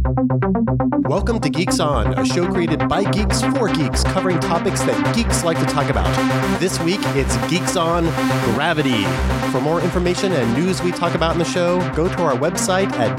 Welcome to Geeks On, a show created by geeks for geeks, covering topics that geeks like to talk about. This week, it's Geeks On Gravity. For more information and news we talk about in the show, go to our website at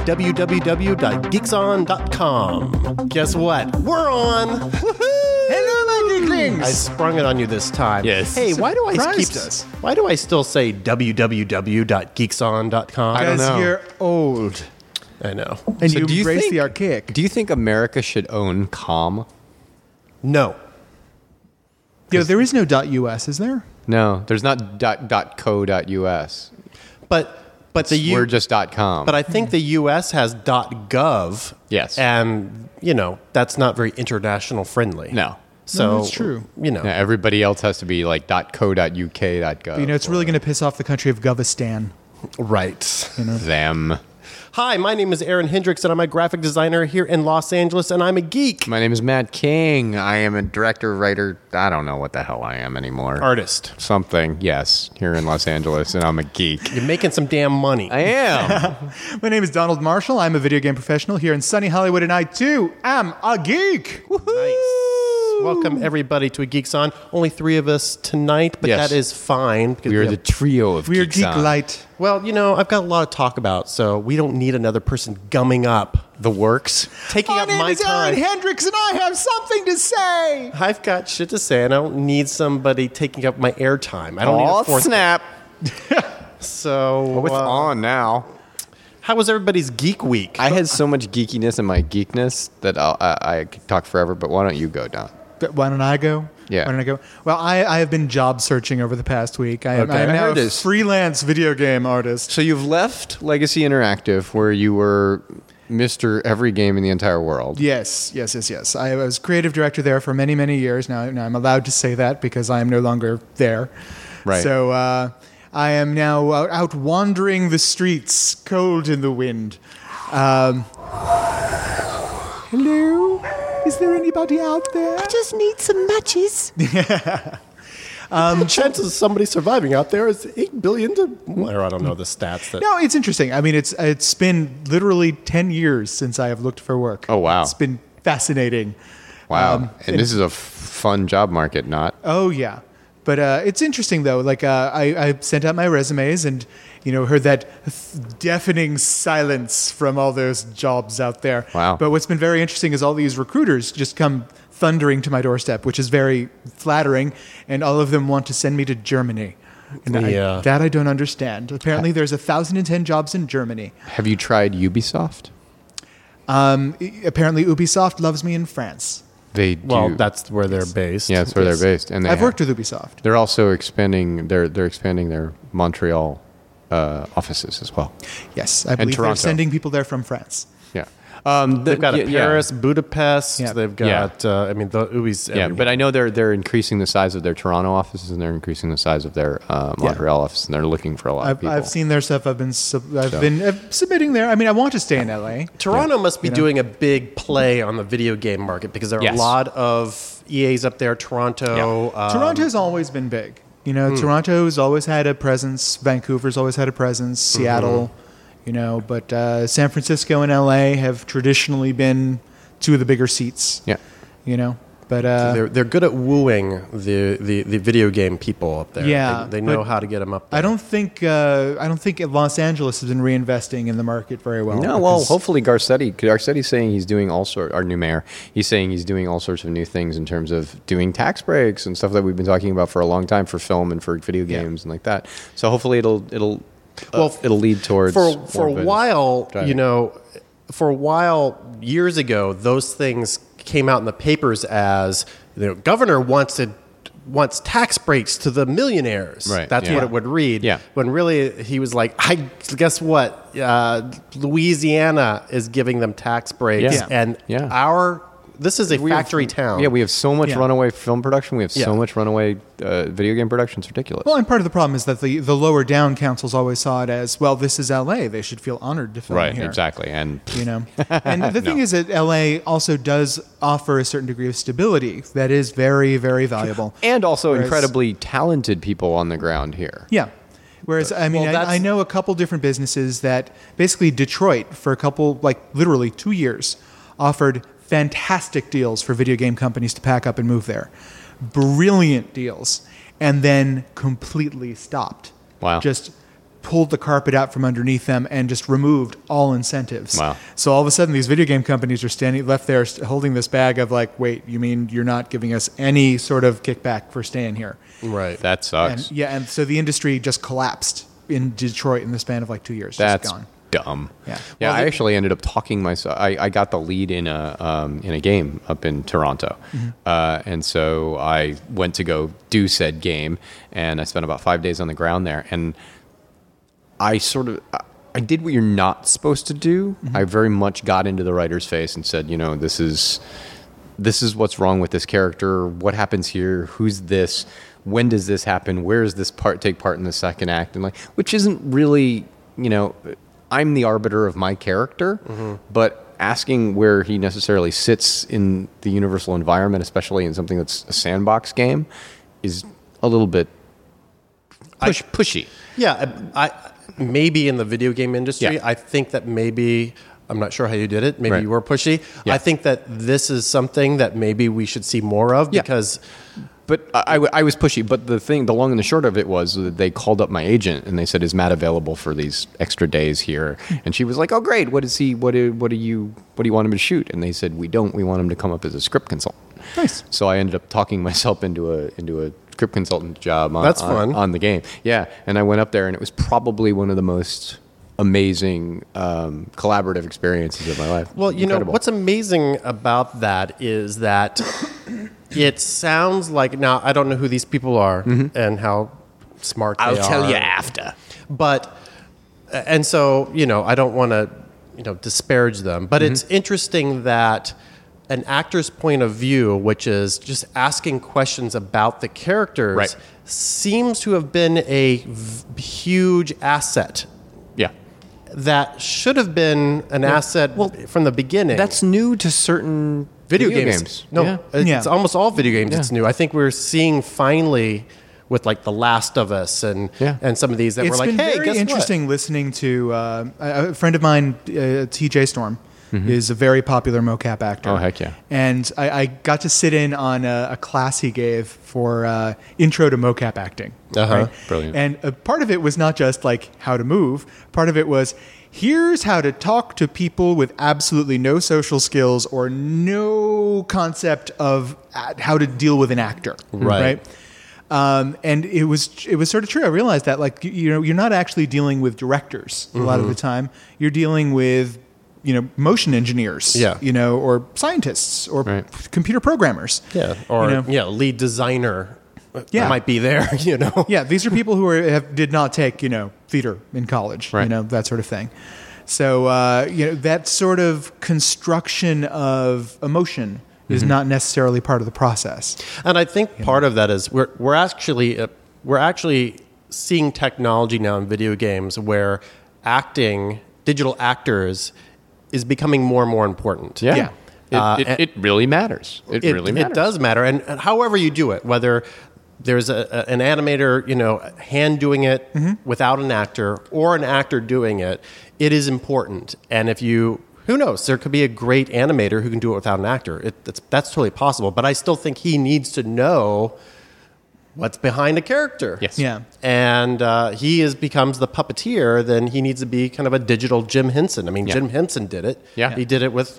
www.geekson.com. Guess what? We're on! Hello, my geeklings! I sprung it on you this time. Yes. Hey, why do I still say www.geekson.com? I don't know. Because you're old. I know. And So you do you embrace think- the archaic. Do you think America should own Com? No. There is no .us, is there? No, there's not .co.us. But the We're just .com. But I think the U.S. has .gov. Yes. And, that's not very international friendly. No. So, No, that's true. Yeah, everybody else has to be like .co.uk.gov. It's really going to piss off the country of Govistan. Right. them. Hi, my name is Aaron Hendricks, and I'm a graphic designer here in Los Angeles, and I'm a geek. My name is Matt King. I am a director, writer. I don't know what the hell I am anymore. Artist. Something, yes, here in Los Angeles, and I'm a geek. You're making some damn money. I am. My name is Donald Marshall. I'm a video game professional here in sunny Hollywood, and I, too, am a geek. Nice. Welcome, everybody, to a Geeks On. Only 3 of us tonight, but Yes. that is fine. Because We are the trio of We are Geeks Geek On. Light. Well, I've got a lot to talk about, so we don't need another person gumming up, The works. taking My up name my is Aaron time. Hendricks, and I have something to say. I've got shit to say, and I don't need somebody taking up my airtime. I don't need a fourth. snap. So, Oh, it's on now. how was everybody's geek week? I had so much geekiness in my geekness that I could talk forever, but why don't you go, Don? But why don't I go? Yeah. Why don't I go? Well, I have been job searching over the past week. I am Okay. I now heard a this. freelance video game artist. So you've left Legacy Interactive, where you were Mr. Every Game in the entire world. Yes. I was creative director there for many, many years. Now I'm allowed to say that because I am no longer there. Right. So I am now out wandering the streets, cold in the wind. Hello? Is there anybody out there? I just need some matches. The chances of somebody surviving out there is 8 billion to... Or I don't know the stats. That, No, it's interesting. I mean, it's been literally 10 years since I have looked for work. Oh, wow. It's been fascinating. Wow. And this is a fun job market, not? Oh, yeah. But it's interesting, though. Like, I sent out my resumes and, heard that deafening silence from all those jobs out there. Wow. But what's been very interesting is all these recruiters just come thundering to my doorstep, which is very flattering, and all of them want to send me to Germany. And Yeah. that I don't understand. Apparently, there's 1,010 jobs in Germany. Have you tried Ubisoft? Apparently, Ubisoft loves me in France. They do. well, that's where they're based. yeah, that's where Yes. they're based. And I've worked with Ubisoft. They're also expanding. They're expanding their Montreal offices as well. Yes, I believe they're Toronto. sending people there from France. Yeah. They've got a Paris, Budapest. Yeah. They've got, the Ubi's Yeah, everywhere. but I know they're increasing the size of their Toronto offices and they're increasing the size of their Montreal office, and they're looking for a lot of people. I've seen their stuff. I've been submitting there. I mean, I want to stay in LA. Toronto must be doing a big play on the video game market because there are Yes. a lot of EAs up there. Toronto. Toronto's always been big. Toronto's always had a presence. Vancouver's always had a presence. Seattle, but San Francisco and LA have traditionally been two of the bigger seats. Yeah. But they're good at wooing the video game people up there. Yeah, they know but how to get them up there. I don't think Los Angeles has been reinvesting in the market very well. No, well, because- hopefully Garcetti's saying he's doing our new mayor, he's saying he's doing all sorts of new things in terms of doing tax breaks and stuff that we've been talking about for a long time for film and for video games and like that. So hopefully it'll lead towards for a more business. while, Driving. for a while years ago, those things came out in the papers as governor wants tax breaks to the millionaires. Right, That's yeah. what it would read. Yeah. When really he was like, I guess what? Louisiana is giving them tax breaks, Yeah. and Yeah. this is a factory town. Yeah, we have so much Yeah. runaway film production. We have Yeah. so much runaway video game production. It's ridiculous. Well, and part of the problem is that the lower down councils always saw it as, well, this is LA. They should feel honored to film right, here. exactly. And And the thing is that LA also does offer a certain degree of stability that is very, very valuable. also Whereas- incredibly talented people on the ground here. Yeah. Whereas, I mean, Well, I know a couple different businesses that basically Detroit, for a couple, like literally 2 years, offered fantastic deals for video game companies to pack up and move there. Brilliant deals. And then completely stopped. Wow. Just pulled the carpet out from underneath them and just removed all incentives. Wow. So all of a sudden, these video game companies are left there holding this bag of like, wait, you mean you're not giving us any sort of kickback for staying here? Right. That sucks. And so the industry just collapsed in Detroit in the span of like 2 years. That's just gone. dumb. Yeah. Yeah. Well, I actually ended up talking myself. I got the lead in a game up in Toronto, and so I went to go do said game, and I spent about 5 days on the ground there, and I did what you're not supposed to do. I very much got into the writer's face and said, this is what's wrong with this character. What happens here? Who's this? When does this happen? Where does this take part in the second act? And which isn't really, I'm the arbiter of my character, but asking where he necessarily sits in the universal environment, especially in something that's a sandbox game, is a little bit pushy. Yeah, I maybe in the video game industry, Yeah. I think that maybe, I'm not sure how you did it, maybe Right. you were pushy. Yeah. I think that this is something that maybe we should see more of Yeah. because... But I was pushy. But the long and the short of it was that they called up my agent and they said, "Is Matt available for these extra days here?" And she was like, "Oh, great. What is he? What do you want him to shoot?" And they said, "We don't. We want him to come up as a script consultant." Nice. So I ended up talking myself into a script consultant job That's fun. on the game. Yeah, and I went up there, and it was probably one of the most amazing collaborative experiences of my life. Well, Incredible. what's amazing about that is that it sounds like, now I don't know who these people are and how smart they are. I'll tell you after. But, and so, I don't want to, disparage them, but it's interesting that an actor's point of view, which is just asking questions about the characters, Right. seems to have been a huge asset Yeah. that should have been an asset from the beginning. That's new to certain video games. No, Yeah. it's Yeah. almost all video games. Yeah. It's new. I think we're seeing finally with like The Last of Us and some of these that It's we're like, been hey, very guess interesting listening to a friend of mine, TJ Storm, is a very popular mocap actor. Oh, heck yeah. And I got to sit in on a class he gave for intro to mocap acting. Uh-huh. Brilliant. And a part of it was not just like how to move. Part of it was, here's how to talk to people with absolutely no social skills or no concept of how to deal with an actor. Right. And it was sort of true. I realized that you're not actually dealing with directors a lot of the time. You're dealing with motion engineers, Yeah. or scientists or Right. computer programmers. Yeah, or lead designer. Yeah. might be there. Yeah, these are people who did not take theater in college, Right. That sort of thing. So that sort of construction of emotion is not necessarily part of the process. And I think part of that is we're actually seeing technology now in video games where digital actors is becoming more and more important. Yeah. It really matters. It really matters. It does matter, and however you do it, whether there's an animator, hand doing it without an actor, or an actor doing it, it is important. And who knows? There could be a great animator who can do it without an actor. That's totally possible. But I still think he needs to know what's behind a character. Yes. Yeah. And he becomes the puppeteer. Then he needs to be kind of a digital Jim Henson. I mean, Yeah. Jim Henson did it. Yeah. He did it with,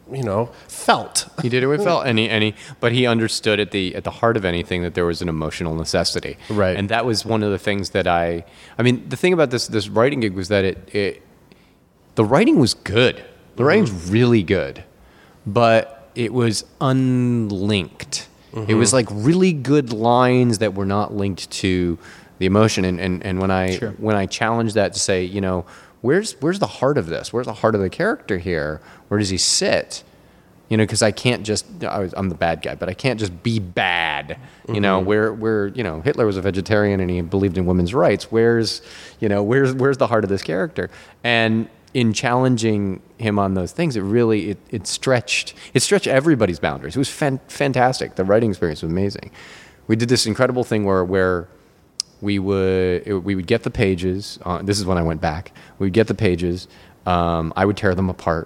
felt. He did it with felt, but he understood at the heart of anything that there was an emotional necessity, Right. And that was one of the things that I mean, the thing about this writing gig was that the writing was good. The writing's really good, but it was unlinked. It was like really good lines that were not linked to the emotion. And when I challenged that to say, where's the heart of this? Where's the heart of the character here? Where does he sit? Because I can't just, I'm the bad guy, but I can't just be bad. Where Hitler was a vegetarian and he believed in women's rights. Where's the heart of this character? And in challenging him on those things, it really it stretched everybody's boundaries. It was fantastic. The writing experience was amazing. We did this incredible thing where we would get the pages. This is when I went back. We would get the pages. I would tear them apart.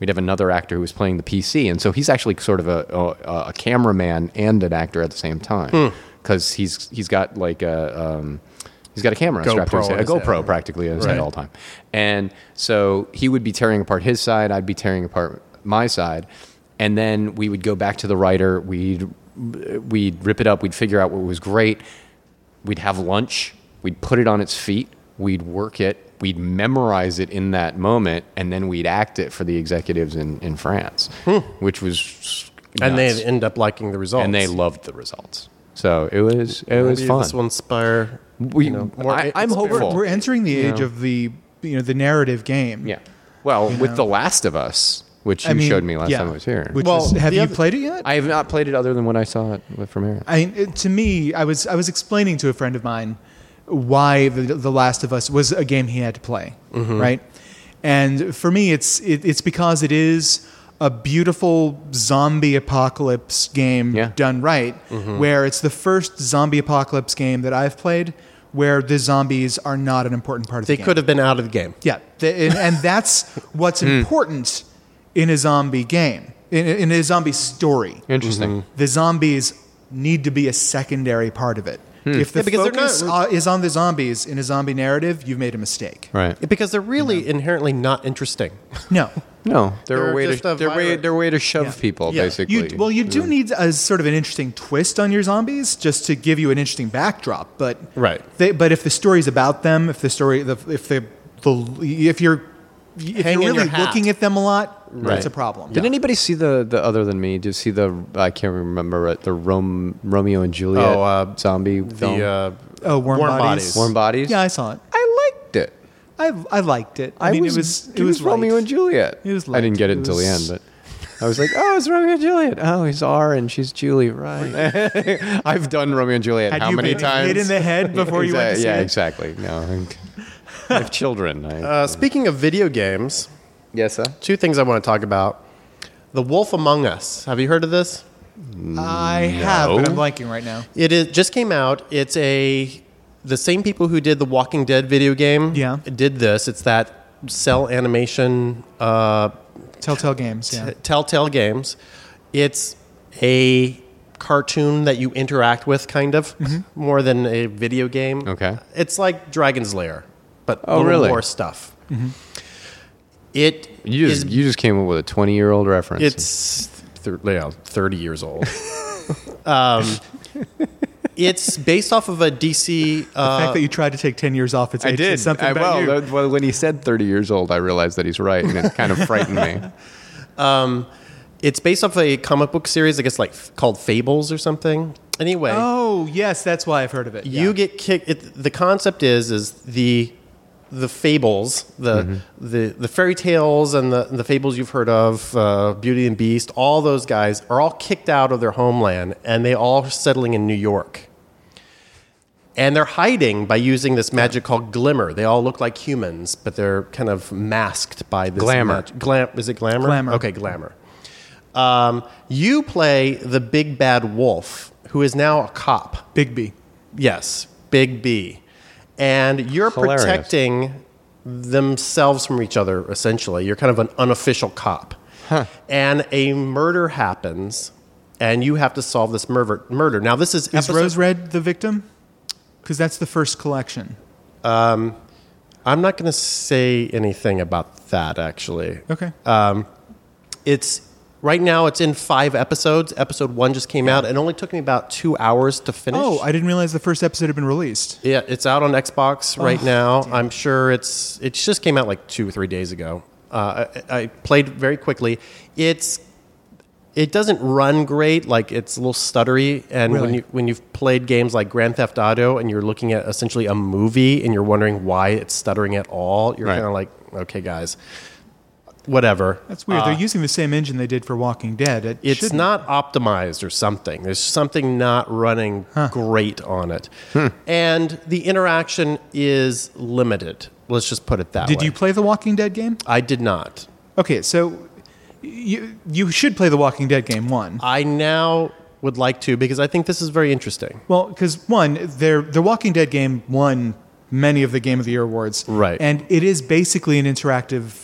we'd have another actor who was playing the PC, and so he's actually sort of a cameraman and an actor at the same time because he's got like he's got a camera strapped to his head, a GoPro practically on his head all the time. And so he would be tearing apart his side, I'd be tearing apart my side, and then we would go back to the writer, we'd rip it up, we'd figure out what was great, we'd have lunch, we'd put it on its feet, we'd work it, we'd memorize it in that moment, and then we'd act it for the executives in France, which was nuts. And they end up liking the results. And they loved the results. So it was fun. This will inspire. I'm hopeful. We're entering the age of the the narrative game. Yeah. Well, with The Last of Us, which you showed me last time I was here. Have you played it yet? I have not played it other than when I saw it from Aaron. To me, I was explaining to a friend of mine why the Last of Us was a game he had to play, right? And for me, it's because it is a beautiful zombie apocalypse game done right, where it's the first zombie apocalypse game that I've played where the zombies are not an important part of the game. They could have been out of the game. Yeah, and that's what's important in a zombie game, in a zombie story. Interesting. The zombies need to be a secondary part of it. If the focus is on the zombies in a zombie narrative, you've made a mistake. Right. Because they're really inherently not interesting. No. No, they're a way just a to shove people, basically. You do need a sort of an interesting twist on your zombies just to give you an interesting backdrop. But but if the story's about them, if you're really looking at them a lot, that's a problem. Did anybody see the other than me? Did you see I can't remember it, the Romeo and Juliet zombie film? Warm Bodies. Warm Bodies? Yeah, I saw it. I liked it. I liked it. I mean, it was Romeo and Juliet. It was I didn't get it until the end, but I was like, oh, it's Romeo and Juliet. Oh, he's R and she's Julie, right? I've done Romeo and Juliet how many times? Had you been hit in the head before you went to see it? Yeah, exactly. No, I have children. Speaking of video games, yes, sir. Two things I want to talk about. The Wolf Among Us. Have you heard of this? I have, but I'm blanking right now. It just came out. It's the same people who did the Walking Dead video game did this. It's that cell animation Telltale Games. Yeah. Telltale Games. It's a cartoon that you interact with, kind of, more than a video game. Okay. It's like Dragon's Lair, but a little more stuff. You just came up with a 20-year-old reference. It's 30 years old. It's based off of a DC. The fact that you tried to take 10 years off its age says something about you. Well, when he said 30 years old, I realized that he's right, and it kind of frightened me. It's based off a comic book series, I guess, called Fables or something. Anyway. Oh, yes, that's why I've heard of it. You get kicked. The concept is the fables, the fairy tales and the fables you've heard of, Beauty and Beast, all those guys are all kicked out of their homeland, and they all are settling in New York. And they're hiding by using this magic called Glimmer. They all look like humans, but they're kind of masked by this Glamour. Is it Glamour? Glamour. Okay, Glamour. You play the big bad wolf, who is now a cop. Big B. Yes, Big B. And you're Hilarious. protecting themselves from each other, essentially. You're kind of an unofficial cop. And a murder happens, and you have to solve this murder. Now, this is Rose Red the victim? Because that's the first collection. I'm not going to say anything about that, actually. Okay. Right now, it's in 5 episodes. Episode 1 just came out. It only took me about 2 hours to finish. Oh, I didn't realize the first episode had been released. Yeah, it's out on Xbox right now. Damn. I'm sure it just came out like 2 or 3 days ago. I played very quickly. It doesn't run great. Like, it's a little stuttery. And really? when you've played games like Grand Theft Auto and you're looking at essentially a movie and you're wondering why it's stuttering at all, you're kind of like, okay, guys. Whatever. That's weird. They're using the same engine they did for Walking Dead. It's not optimized or something. There's something not running great on it. And the interaction is limited. Let's just put it that way. Did you play the Walking Dead game? I did not. Okay, so you should play the Walking Dead game 1. I now would like to because I think this is very interesting. Well, because 1, the Walking Dead game won many of the Game of the Year awards. Right. And it is basically an interactive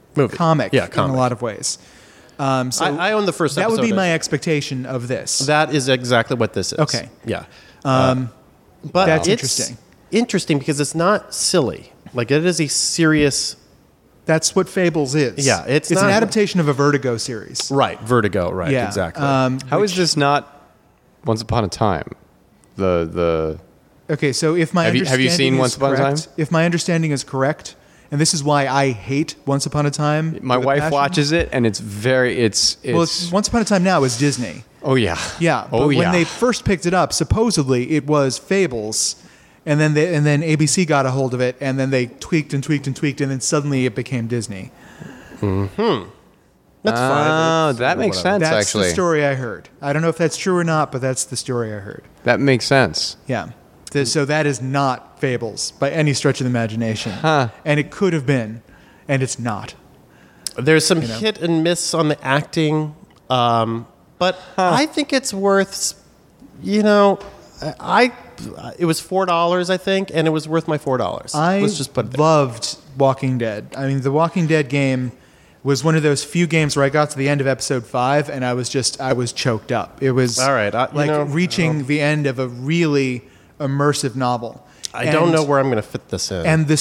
Movie. comic, Yeah, in comic. a lot of ways. So I own the first that episode. would be my expectation of this. That is exactly what this is. Okay. Yeah. Um, But That's it's interesting. interesting because it's not silly. Like, it is a serious... That's what Fables is. Yeah, it's an not- adaptation of a Vertigo series. Right. Vertigo. Right. Yeah, Exactly. How is this not Once Upon a Time? The Okay, so if my Have you understanding seen is Once Upon a correct- Time? If my understanding is correct, and this is why I hate Once Upon a Time. my with a wife passion. watches it, and it's Well, Once Upon a Time now is Disney. oh yeah, Yeah, but oh yeah. when they first picked it up, supposedly it was Fables, and then ABC got a hold of it, and then they tweaked and tweaked and tweaked, and then suddenly it became Disney. That's fine. Oh, that makes sense. That's Actually, the story I heard. I don't know if that's true or not, but that's the story I heard. that makes sense. Yeah. So that is not Fables by any stretch of the imagination. Huh. And it could have been, and it's not. There's some hit and miss on the acting, but I think it's worth. You know, it was $4, I think, and it was worth my $4. I Let's just put it there. loved Walking Dead. I mean, the Walking Dead game was one of those few games where I got to the end of episode 5 and I was choked up. It was All right, reaching the end of a really immersive novel. I don't know where I'm going to fit this in. And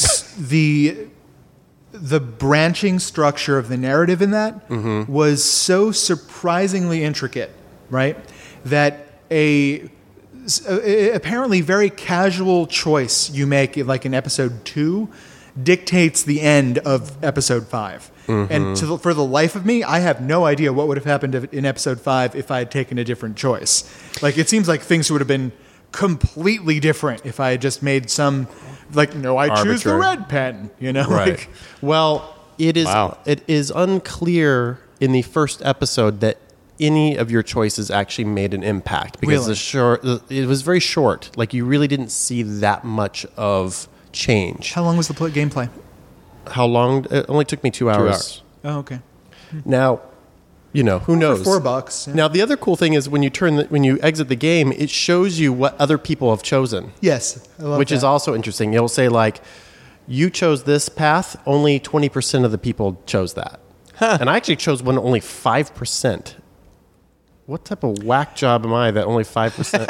the branching structure of the narrative in that was so surprisingly intricate, right? That a apparently very casual choice you make, like in episode 2, dictates the end of episode 5. And for the life of me, I have no idea what would have happened in episode 5 if I had taken a different choice. Like, it seems like things would have been completely different if I had just made some, like, no, I choose the Arbitrary. red pen, you know? Right. Like, Well, it is. Wow. It is unclear in the first episode that any of your choices actually made an impact because Really? it was very short. Like, you really didn't see that much of change. how long was the gameplay? How long? It only took me 2 hours. hours. Oh, okay. Now, you know, who knows? For $4. Yeah. Now, the other cool thing is when you exit the game, it shows you what other people have chosen, Yes. I love which is that. also interesting. It'll say, like, you chose this path, only 20% of the people chose that. And I actually chose one only 5%. What type of whack job am I that only 5%?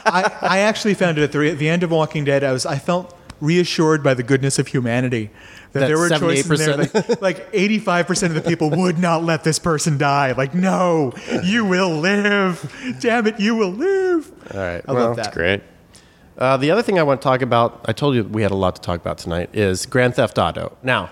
I actually found it at the end of Walking Dead. I felt reassured by the goodness of humanity that there were choices in there. 78%. Like 85% of the people would not let this person die. Like, no, you will live. Damn it, you will live. All right. I love that. Great. The other thing I want to talk about, I told you we had a lot to talk about tonight, is Grand Theft Auto. Now,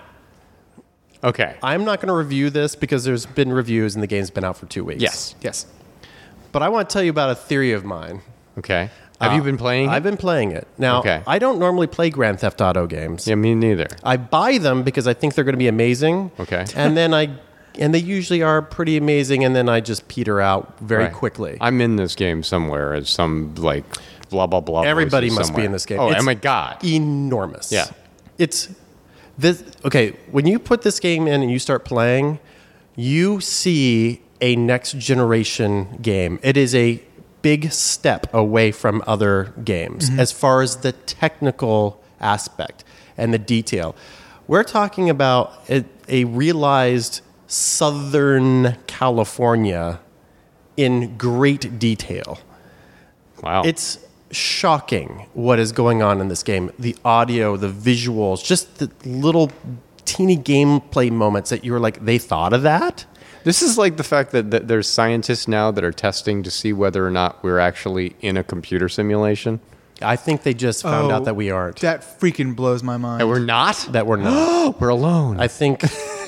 Okay. I'm not going to review this because there's been reviews and the game's been out for 2 weeks. Yes. Yes. But I want to tell you about a theory of mine. Okay. Have you been playing? I've been playing it. Now, Okay. I don't normally play Grand Theft Auto games. Yeah, me neither. I buy them because I think they're going to be amazing. Okay. And they usually are pretty amazing, and then I just peter out very Right. quickly. I'm in this game somewhere as some like blah blah blah. Everybody voices must somewhere. be in this game. Oh, It's my god. enormous. Yeah. It's this. Okay, when you put this game in and you start playing, you see a next generation game. It is a big step away from other games as far as the technical aspect and the detail. We're talking about a realized Southern California in great detail. Wow. It's shocking what is going on in this game. The audio, the visuals, just the little teeny gameplay moments that you're like, they thought of that? This is like the fact that there's scientists now that are testing to see whether or not we're actually in a computer simulation. I think they just found out that we aren't. That freaking blows my mind. And we're not? That we're not. We're alone. I think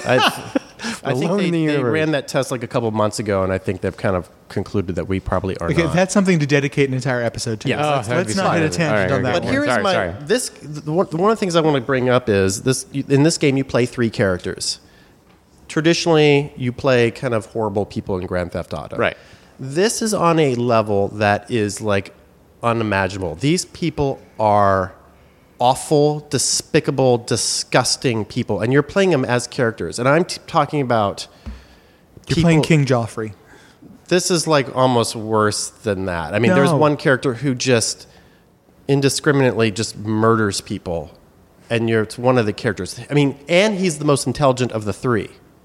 I think Alone in the they universe. ran that test like a couple months ago, and I think they've kind of concluded that we probably are Okay, not. that's something to dedicate an entire episode to. Yes. Let's, that'd let's be not hit a fine. tangent All on right, that But one. here is Sorry, my sorry. one of the things I want to bring up is this: in this game, you play 3 characters. Traditionally, you play kind of horrible people in Grand Theft Auto. Right. This is on a level that is like unimaginable. These people are awful, despicable, disgusting people, and you're playing them as characters. And I'm talking about You're playing King Joffrey. This is like almost worse than that. I mean, there's No. one character who just indiscriminately just murders people, and it's one of the characters. I mean, and he's the most intelligent of the 3.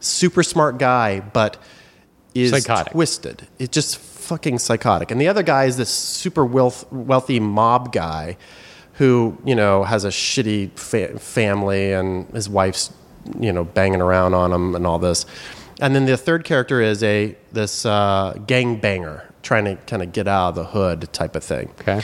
super smart guy, but is Psychotic. twisted. It's just fucking psychotic. And the other guy is this super wealthy mob guy who, has a shitty family and his wife's, banging around on him and all this. And then the third character is this gang banger trying to kind of get out of the hood type of thing. Okay.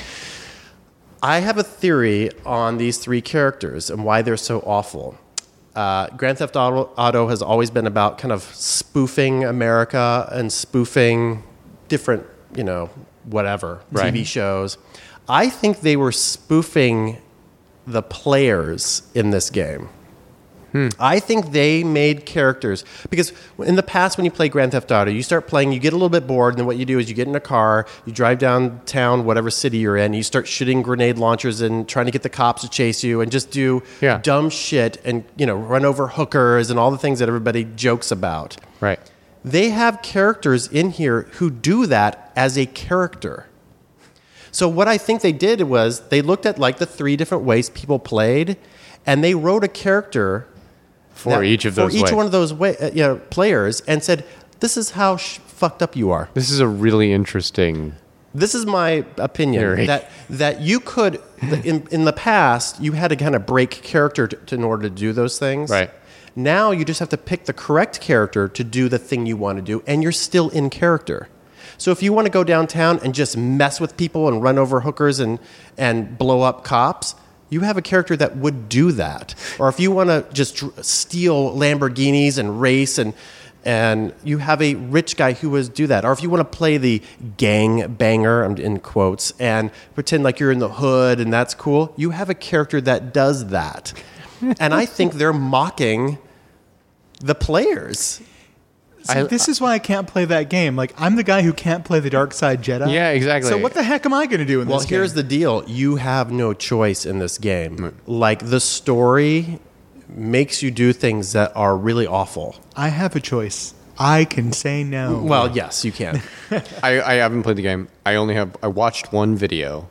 I have a theory on these three characters and why they're so awful. Grand Theft Auto has always been about kind of spoofing America and spoofing different, whatever, Right. TV shows. I think they were spoofing the players in this game. I think they made characters because in the past when you play Grand Theft Auto, you start playing, you get a little bit bored, and then what you do is you get in a car, you drive downtown, whatever city you're in, you start shooting grenade launchers and trying to get the cops to chase you and just do dumb shit and run over hookers and all the things that everybody jokes about. Right. They have characters in here who do that as a character. So what I think they did was they looked at like the three different ways people played, and they wrote a character For each of those for each ways. one of those players, and said, "This is how fucked up you are." This is a really interesting. This is my opinion Theory. that you could in the past you had to kind of break character in order to do those things. Right. Now you just have to pick the correct character to do the thing you want to do, and you're still in character. So if you want to go downtown and just mess with people and run over hookers and blow up cops, you have a character that would do that. Or if you want to just steal Lamborghinis and race and you have a rich guy who would do that. Or if you want to play the gang banger, I'm in quotes, and pretend like you're in the hood and that's cool, you have a character that does that. And I think they're mocking the players. See, this is why I can't play that game. Like, I'm the guy who can't play the Dark Side Jedi. Yeah, exactly. So what the heck am I going to do in Well, this game? here's the deal. You have no choice in this game. Like, the story makes you do things that are really awful. I have a choice. I can say no. Well, yes, you can. I haven't played the game. I watched one video,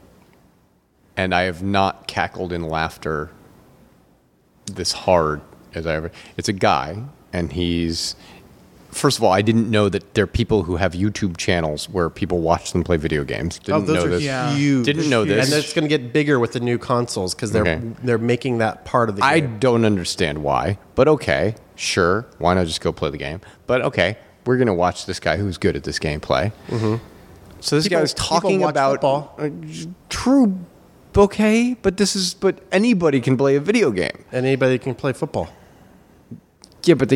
and I have not cackled in laughter this hard as I ever. It's a guy, and he's. First of all, I didn't know that there are people who have YouTube channels where people watch them play video games. Didn't those know are this. huge. Didn't know this. And it's going to get bigger with the new consoles because they're making that part of the I game. don't understand why, but okay, sure. Why not just go play the game? But okay, we're going to watch this guy who's good at this gameplay. Mm-hmm. So this guy was talking watch about football. True, okay, but anybody can play a video game. And anybody can play football. Yeah, but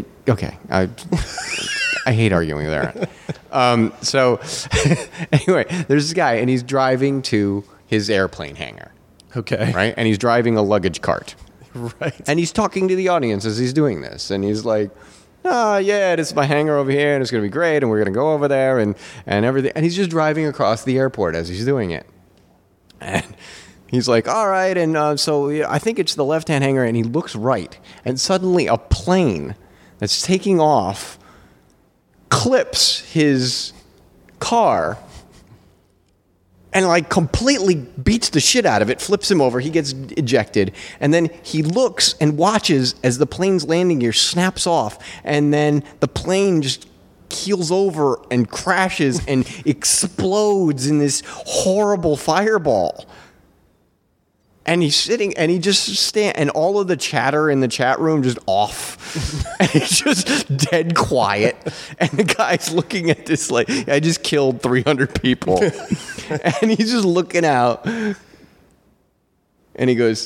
I hate arguing there. So anyway, there's this guy, and he's driving to his airplane hangar. Okay. Right? And he's driving a luggage cart. Right. And he's talking to the audience as he's doing this. And he's like, yeah, this is my hangar over here, and it's going to be great, and we're going to go over there, and everything. And he's just driving across the airport as he's doing it. And he's like, all right, and so I think it's the left-hand hangar, and he looks right. And suddenly a plane that's taking off clips his car and like completely beats the shit out of it, flips him over, he gets ejected, and then he looks and watches as the plane's landing gear snaps off, and then the plane just keels over and crashes and explodes in this horrible fireball. And he's sitting, and he just and all of the chatter in the chat room just off. And it's just dead quiet. And the guy's looking at this like, I just killed 300 people. And he's just looking out. And he goes,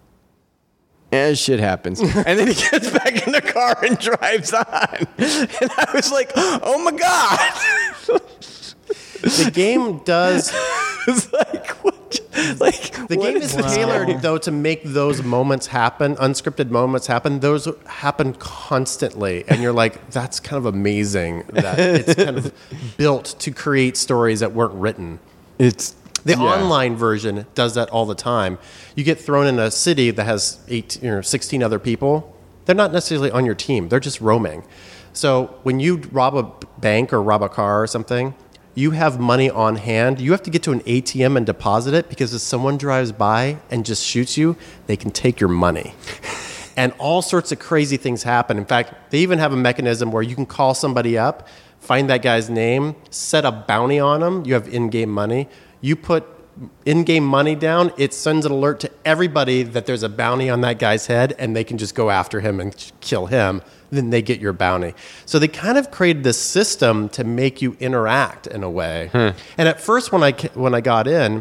shit happens. And then he gets back in the car and drives on. And I was like, oh my God. The game does. It's like, what? Like, The game is tailored, though, to make those moments happen, unscripted moments happen. Those happen constantly. And you're like, that's kind of amazing that it's kind of built to create stories that weren't written. The online version does that all the time. You get thrown in a city that has 16 other people. They're not necessarily on your team. They're just roaming. So when you rob a bank or rob a car or something, you have money on hand. You have to get to an ATM and deposit it because if someone drives by and just shoots you, they can take your money. and all sorts of crazy things happen. In fact, they even have a mechanism where you can call somebody up, find that guy's name, set a bounty on him. You have in-game money. You put in-game money down, it sends an alert to everybody that there's a bounty on that guy's head, and they can just go after him and kill him. Then they get your bounty. So they kind of created this system to make you interact in a way. And at first, when I got in,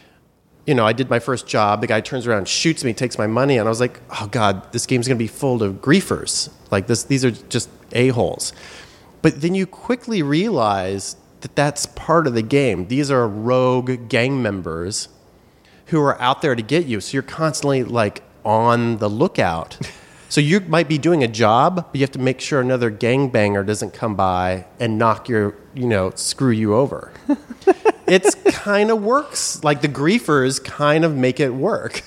I did my first job. The guy turns around, shoots me, takes my money, and I was like, "Oh God, this game's going to be full of griefers. Like this, these are just a-holes." But then you quickly realize that that's part of the game. These are rogue gang members who are out there to get you. So you're constantly like on the lookout. So you might be doing a job, but you have to make sure another gangbanger doesn't come by and screw you over. It's kind of works. Like the griefers kind of make it work.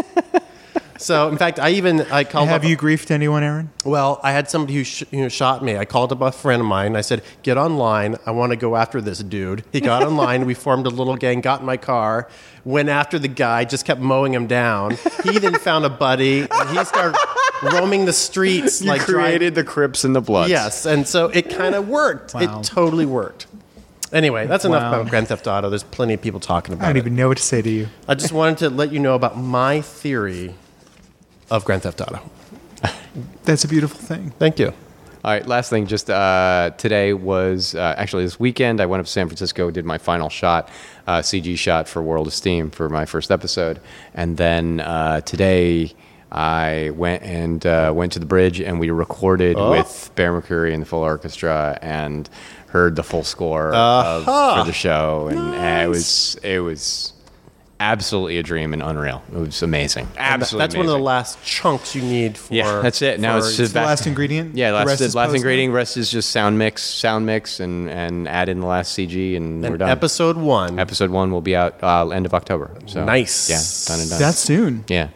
So, in fact, I called Have you griefed anyone, Aaron? Well, I had somebody who shot me. I called up a friend of mine. I said, "Get online. I want to go after this dude." He got online. We formed a little gang, got in my car, went after the guy, just kept mowing him down. He then found a buddy, and he started roaming the streets. You created the Crips and the Bloods. Yes, and so it kind of worked. Wow. It totally worked. Anyway, that's enough Wow. about Grand Theft Auto. There's plenty of people talking about I don't it. even know what to say to you. I just wanted to let you know about my theory of Grand Theft Auto. That's a beautiful thing. Thank you. All right, last thing. Just today was actually this weekend. I went up to San Francisco, did my final shot, CG shot for World of Steam for my first episode, and then today I went to the bridge and we recorded with Bear McCreary and the full orchestra and heard the full score for the show, and it was absolutely a dream and unreal. It was amazing. Absolutely, That's one of the last chunks you need for. Yeah, that's it. Now it's just The last ingredient? Yeah, The rest is last post-nut? ingredient. Rest is just sound mix, and add in the last CG, and we're done. Episode 1. Episode 1 will be out end of October. So Nice. Yeah, done and done. That's soon. yeah.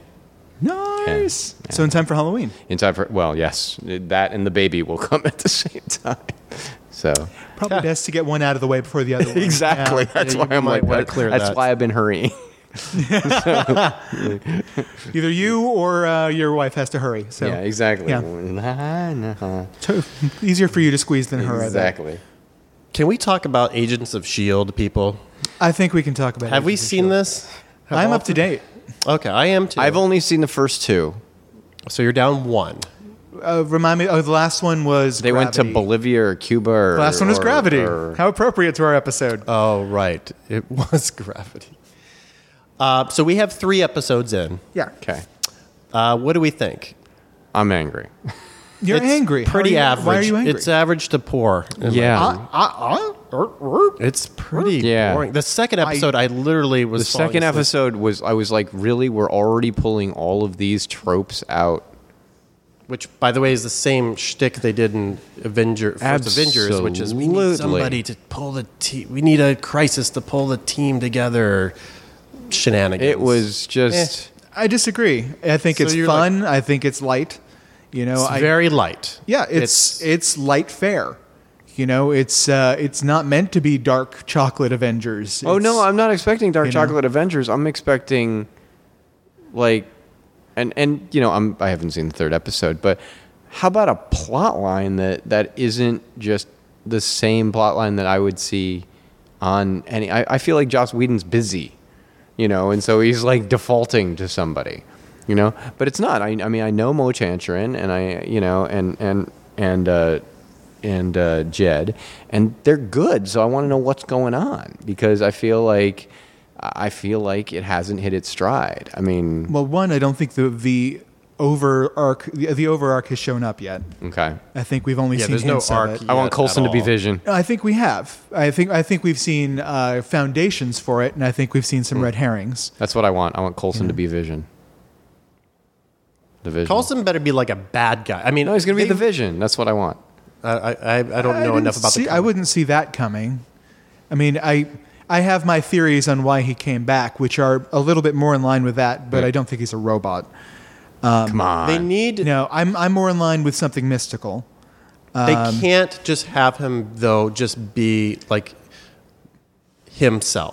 Nice. Yeah. So in time for Halloween. In time for yes, that and the baby will come at the same time. So Probably best to get one out of the way before the other one. exactly. Yeah. That's you why I'm might like wanna clear that's that. why I've been hurrying. Either you or your wife has to hurry. So Yeah, exactly. Yeah. Easier for you to squeeze than her. I bet. Exactly. Can we talk about Agents of S.H.I.E.L.D., people? I think we can talk about it. Have we seen this? I'm up to date. Okay, I am too. I've only seen the first two. So you're down 1. Remind me. Oh, the last one was They went to Gravity. Bolivia or Cuba. Or, The last one was or- Gravity. or- How appropriate to our episode. Oh, right. It was Gravity. So we have 3 episodes in. Yeah. Okay. What do we think? I'm angry. You're It's angry. Pretty How are you- average. Why are you angry? It's average to poor. Yeah. It's pretty Yeah. boring. The second episode, I literally was The second falling asleep, episode I was like, really? We're already pulling all of these tropes out. which, by the way, is the same shtick they did in First Avengers, which is we need Absolutely. somebody to pull the team. We need a crisis to pull the team together. Shenanigans. It was just. I disagree. I think So it's you're fun. I think it's light. You know, It's very light. yeah, it's light fare. You know, it's not meant to be dark chocolate Avengers. Oh no, I'm not expecting Dark you know. Chocolate Avengers. I'm expecting, like, and I haven't seen the third episode, but how about a plot line that isn't just the same plot line that I would see on any? I feel like Joss Whedon's busy, and so he's like defaulting to somebody, but it's not. I mean, I know Mo Chancharin and Jed, and they're good. So I want to know what's going on because I feel like it hasn't hit its stride. I mean, Well, one, I don't think the overarch has shown up yet. okay. I think we've only Yeah, seen there's no hints of arc it. I want yet Coulson at to be all. Vision. I think we have. I think we've seen foundations for it, and I think we've seen some red herrings. That's what I want. I want Coulson to be Vision. The Vision. Colson better be like a bad guy. I mean, No, he's going to be they- the Vision. That's what I want. I don't know enough about the. I wouldn't see that coming. I mean, I have my theories on why he came back, which are a little bit more in line with that, but Right. I don't think he's a robot. Come on. They need. No, I'm more in line with something mystical. They can't just have him though. Just be like himself.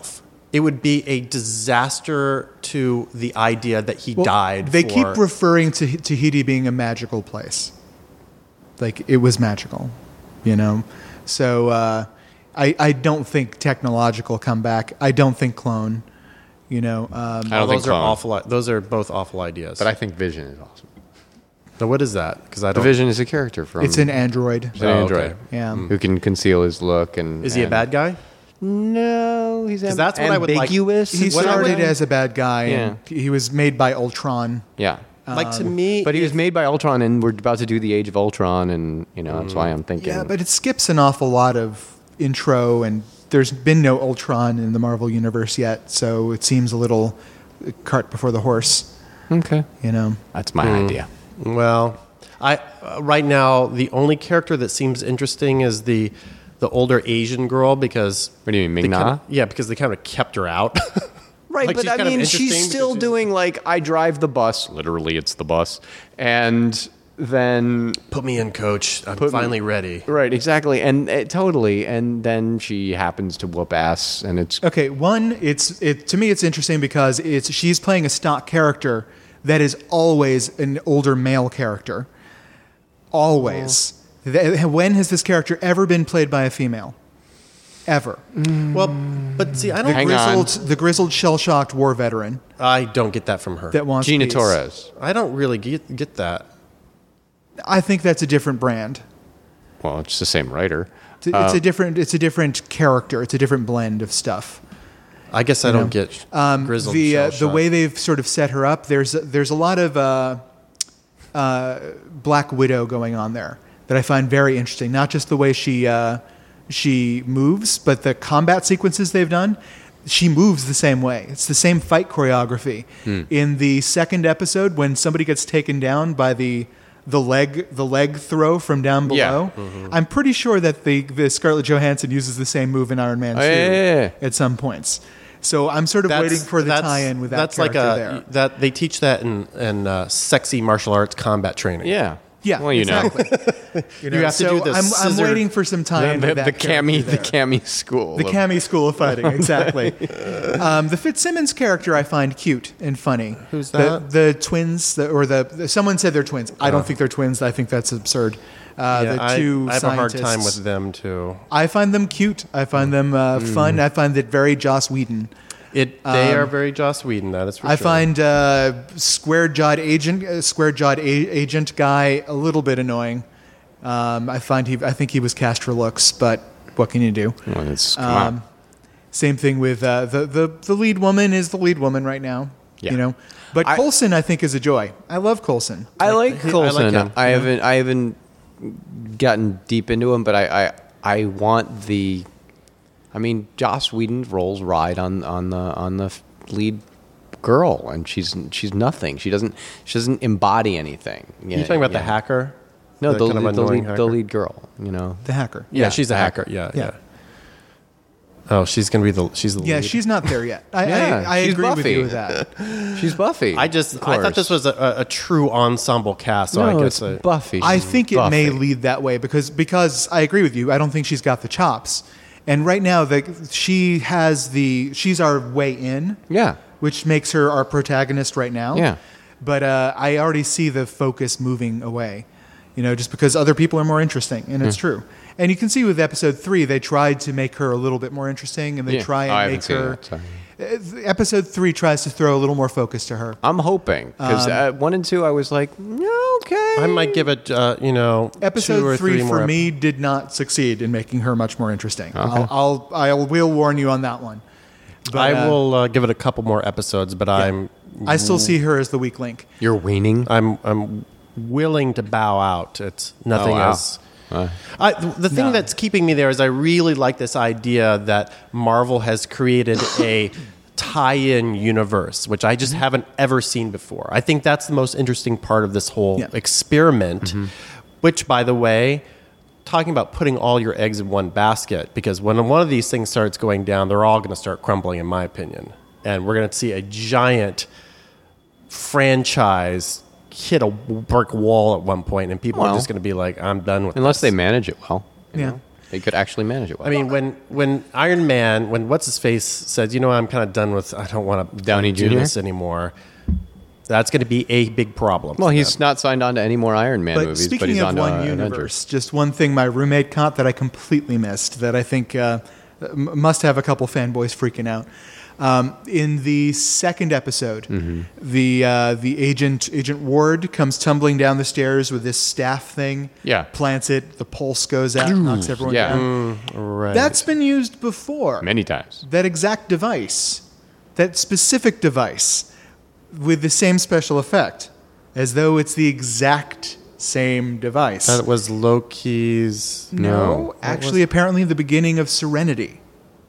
it would be a disaster to the idea that he died. They for, keep referring to Tahiti being a magical place. Like, it was magical, you know? So I don't think technological come back. I don't think clone, you know. I don't think those are clone. awful. Those are both awful ideas. But I think Vision is awesome. Now, what is that? Because I The don't. Vision is a character from. It's an android. It's an Oh, android. okay. Yeah. Who can conceal his look and. Is he a and- bad guy? No, he's 'Cause that's what I would like- ambiguous. He What I would- started as a bad guy, and he was made by Ultron. Yeah. Like to me, But he was made by Ultron, and we're about to do the Age of Ultron, and that's why I'm thinking. Yeah, but it skips an awful lot of intro, and there's been no Ultron in the Marvel universe yet, so it seems a little cart before the horse, okay, you know. that's my idea. Well, I right now the only character that seems interesting is the older Asian girl because What do you mean, they Ming-Na? kinda- yeah, because they kind of kept her out. Right, Like, but she's I kind of mean, interesting she's still because doing like I drive the bus. Literally, it's the bus, and then Put me in, coach. I'm Put me- finally ready. right, exactly, and totally, and then she happens to whoop ass, and it's Okay, one, to me it's interesting because she's playing a stock character that is always an older male character. Always. When has this character ever been played by a female? Ever. Well, but see, I don't. Hang on. The grizzled, shell-shocked war veteran I don't get that from her. that wants Gina peace. Torres. I don't really get that. I think that's a different brand. Well, it's the same writer. It's a different character. It's a different blend of stuff. I guess I don't get grizzled. The shell-shocked. way they've sort of set her up, there's a lot of Black Widow going on there that I find very interesting. Not just the way she moves, but the combat sequences they've done. She moves the same way. It's the same fight choreography. In the second episode, when somebody gets taken down by the leg throw from down below, I'm pretty sure that the Scarlett Johansson uses the same move in Iron Man 2 yeah. at some points. So I'm sort of waiting for the tie-in with that that's like character there. that they teach that in sexy martial arts combat training. Yeah. Yeah, Well, you exactly. You have to do the I'm scissor- waiting for some tie-in with that the character Cammy there. school. The Cammy School of Fighting, exactly. The Fitzsimmons character I find cute and funny. Who's that? The twins, someone said they're twins. I don't think they're twins. I think that's absurd. Yeah, the two I have a hard time scientists. with them too. I find them cute. I find them fun. I find it very Joss Whedon. They are very Joss Whedon. That is for I sure. find square-jawed agent guy a little bit annoying. I think he was cast for looks, but what can you do? Well, come on. Same thing with the lead woman is the lead woman right now. Yeah. You know, but Coulson I think is a joy. I love Coulson. I like Coulson. him. I haven't gotten deep into him, but I want the. I mean, Joss Whedon rolls ride on the lead girl, and she's nothing. She doesn't embody anything. Are you talking about the hacker? No, the, kind of the, annoying lead, hacker? the lead girl. You know, The hacker. Yeah, she's the a hacker. hacker. Yeah. Oh, she's gonna be the lead. She's not there yet. I she's agree with Buffy. you with that. she's Buffy. I thought this was a true ensemble cast. So no, I guess it's Buffy. I She's think it may Buffy. lead that way because I agree with you. I don't think she's got the chops. And right now, she's our way in. Yeah. Which makes her our protagonist right now. Yeah. But I already see the focus moving away, just because other people are more interesting, and it's true. And you can see with episode 3, they tried to make her a little bit more interesting, and they Yeah. try Oh, I and haven't make seen her. that, sorry. Episode 3 tries to throw a little more focus to her. I'm hoping because 1 and 2, I was like, okay. I might give it, Episode 2 or 3 3 for more. me did not succeed in making her much more interesting. Okay. I will warn you on that one. But, I will give it a couple more episodes, but I still see her as the weak link. You're weaning. I'm willing to bow out. It's nothing wow. as. The thing that's keeping me there is I really like this idea that Marvel has created a tie-in universe, which I just haven't ever seen before. I think that's the most interesting part of this whole experiment, which, by the way, talking about putting all your eggs in one basket, because when one of these things starts going down, they're all going to start crumbling, in my opinion. And we're going to see a giant franchise hit a brick wall at one point, and people are Well, just going to be like, I'm done with Unless this. they manage it well. Yeah. They could actually manage it well. I mean, when Iron Man, when what's his face said, I'm kind of done with, I don't want to Downey do Jr.? this anymore. That's going to be a big problem. well, for he's them. not signed on to any more Iron Man But movies, but speaking he's of on to one Avengers. universe, just one thing my roommate caught that I completely missed that I think must have a couple fanboys freaking out. In the second episode, Mm-hmm. the Agent Ward comes tumbling down the stairs with this staff thing. Yeah. Plants it. The pulse goes out, knocks everyone Yeah. down. Right. That's been used before. Many times. That exact device, that specific device, with the same special effect, as though it's the exact same device. That was Loki's. No, actually, apparently the beginning of Serenity.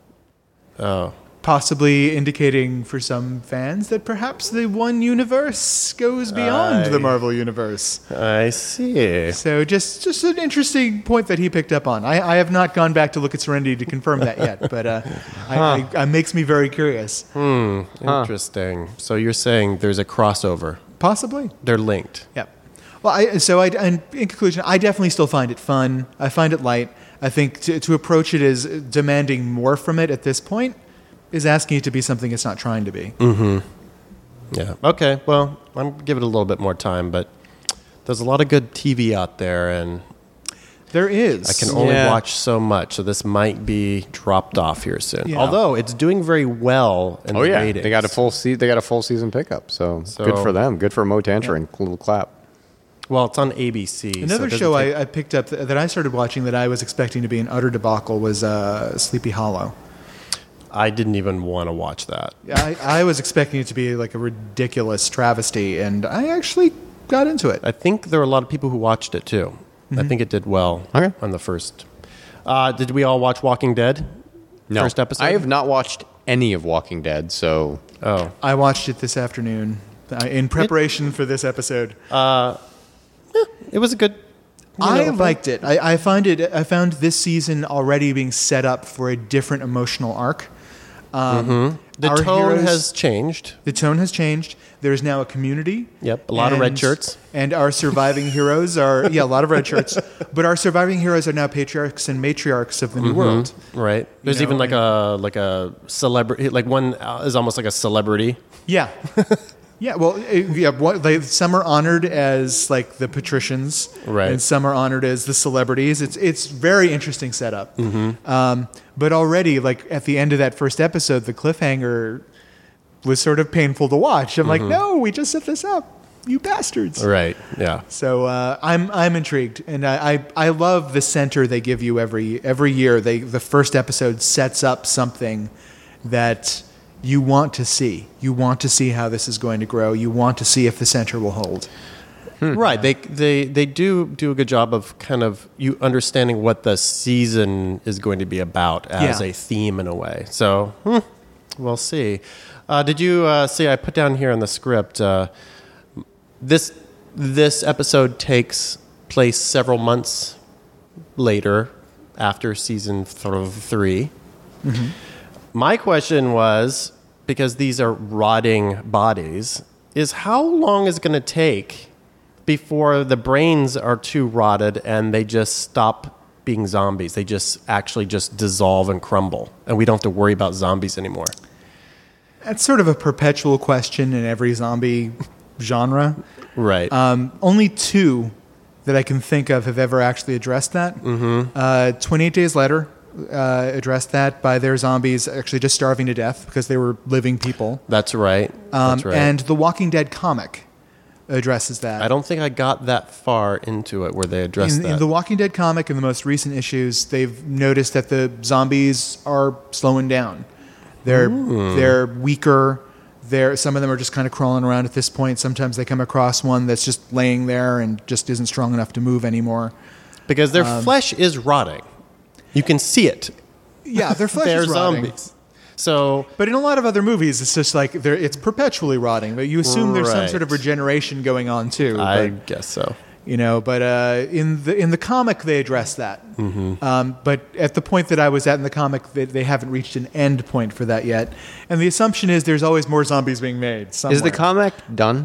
Oh. Possibly indicating for some fans that perhaps the one universe goes beyond the Marvel universe. I see. So just an interesting point that he picked up on. I have not gone back to look at Serenity to confirm that yet, but it makes me very curious. Interesting. So you're saying there's a crossover. Possibly. They're linked. Yeah. Well, and in conclusion, I definitely still find it fun. I find it light. I think to approach it as demanding more from it at this point is asking it to be something it's not trying to be. Yeah. Okay. Well, I'm give it a little bit more time, but there's a lot of good TV out there, and There is. I can only Yeah. watch so much, so this might be dropped off here soon. Yeah. Although it's doing very well in Oh the yeah, ratings. they got a full season pickup. So good for them. Good for Mo Tancherin. Little clap. Well, it's on ABC. so Another it doesn't show take- I picked up that I started watching that I was expecting to be an utter debacle was Sleepy Hollow. I didn't even want to watch that. I was expecting it to be like a ridiculous travesty, and I actually got into it. I think there were a lot of people who watched it too. I think it did well Okay. on the first. Did we all watch Walking Dead? No, First episode? I have not watched any of Walking Dead. So Oh. I watched it this afternoon in preparation for this episode. It was a good. I liked it. I found this season already being set up for a different emotional arc. The our tone heroes- has changed. The tone has changed. There is now a community. Yep, a lot of red and- shirts. And our surviving heroes are a lot of red shirts. But our surviving heroes are now patriarchs and matriarchs of the new world. Right. There's know, even like a celebrity. Like one is almost like a celebrity. Yeah. Yeah, well, some are honored as like the patricians, Right. and some are honored as the celebrities. It's very interesting setup. But already, like at the end of that first episode, the cliffhanger was sort of painful to watch. I'm like, no, we just set this up, you bastards. Right. Yeah. So I'm intrigued, and I love the center they give you every year. The first episode sets up something that you want to see. You want to see how this is going to grow. You want to see if the center will hold. Right. They do a good job of kind of you understanding what the season is going to be about as Yeah. a theme in a way. So we'll see. Did you see? I put down here in the script. This episode takes place several months later after season 3. My question was, because these are rotting bodies, is how long is it going to take before the brains are too rotted and they just stop being zombies? They just actually just dissolve and crumble, and we don't have to worry about zombies anymore. That's sort of a perpetual question in every zombie genre. Right. Only two that I can think of have ever actually addressed that. 28 Days Later addressed that by their zombies actually just starving to death because they were living people. That's right. That's right. And the Walking Dead comic addresses that. I don't think I got that far into it where they addressed that. In the Walking Dead comic, in the most recent issues, they've noticed that the zombies are slowing down. They're weaker. Some of them are just kind of crawling around at this point. Sometimes they come across one that's just laying there and just isn't strong enough to move anymore. Because their flesh is rotting. You can see it. Yeah, their flesh They're is rotting. zombies. So But in a lot of other movies, it's just like it's perpetually rotting. But you assume there's some sort of Right. regeneration going on too. I But, guess so. but in the comic they address that. But at the point that I was at in the comic, they haven't reached an end point for that yet. And the assumption is there's always more zombies being made. Somewhere. is the comic done?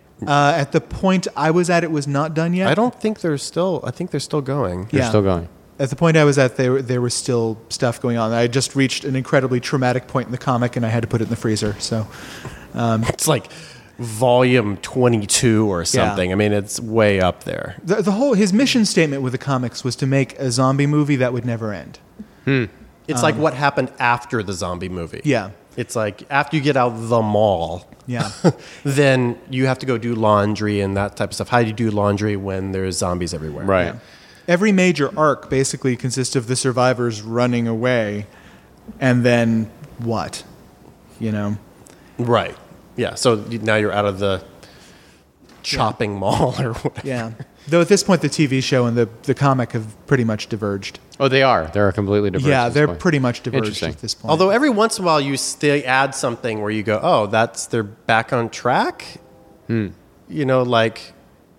At the point I was at, it was not done yet. I don't think they're still. I think they're still going. They're Yeah. still going. At the point I was at, there was still stuff going on. I had just reached an incredibly traumatic point in the comic, and I had to put it in the freezer. So, It's like volume 22 or something. I mean, it's way up there. the whole his mission statement with the comics was to make a zombie movie that would never end. It's like what happened after the zombie movie. Yeah. It's like after you get out of the mall, Yeah. then you have to go do laundry and that type of stuff. How do you do laundry when there's zombies everywhere? Right. Every major arc basically consists of the survivors running away, and then what? You know? Right. Yeah. So now you're out of the chopping mall or whatever. Yeah. Though at this point, the TV show and the comic have pretty much diverged. Oh, they are. They're completely diverged. Yeah, at this they're point. pretty much diverged Interesting. at this point. Although every once in a while they add something where you go, oh, they're back on track. You know, like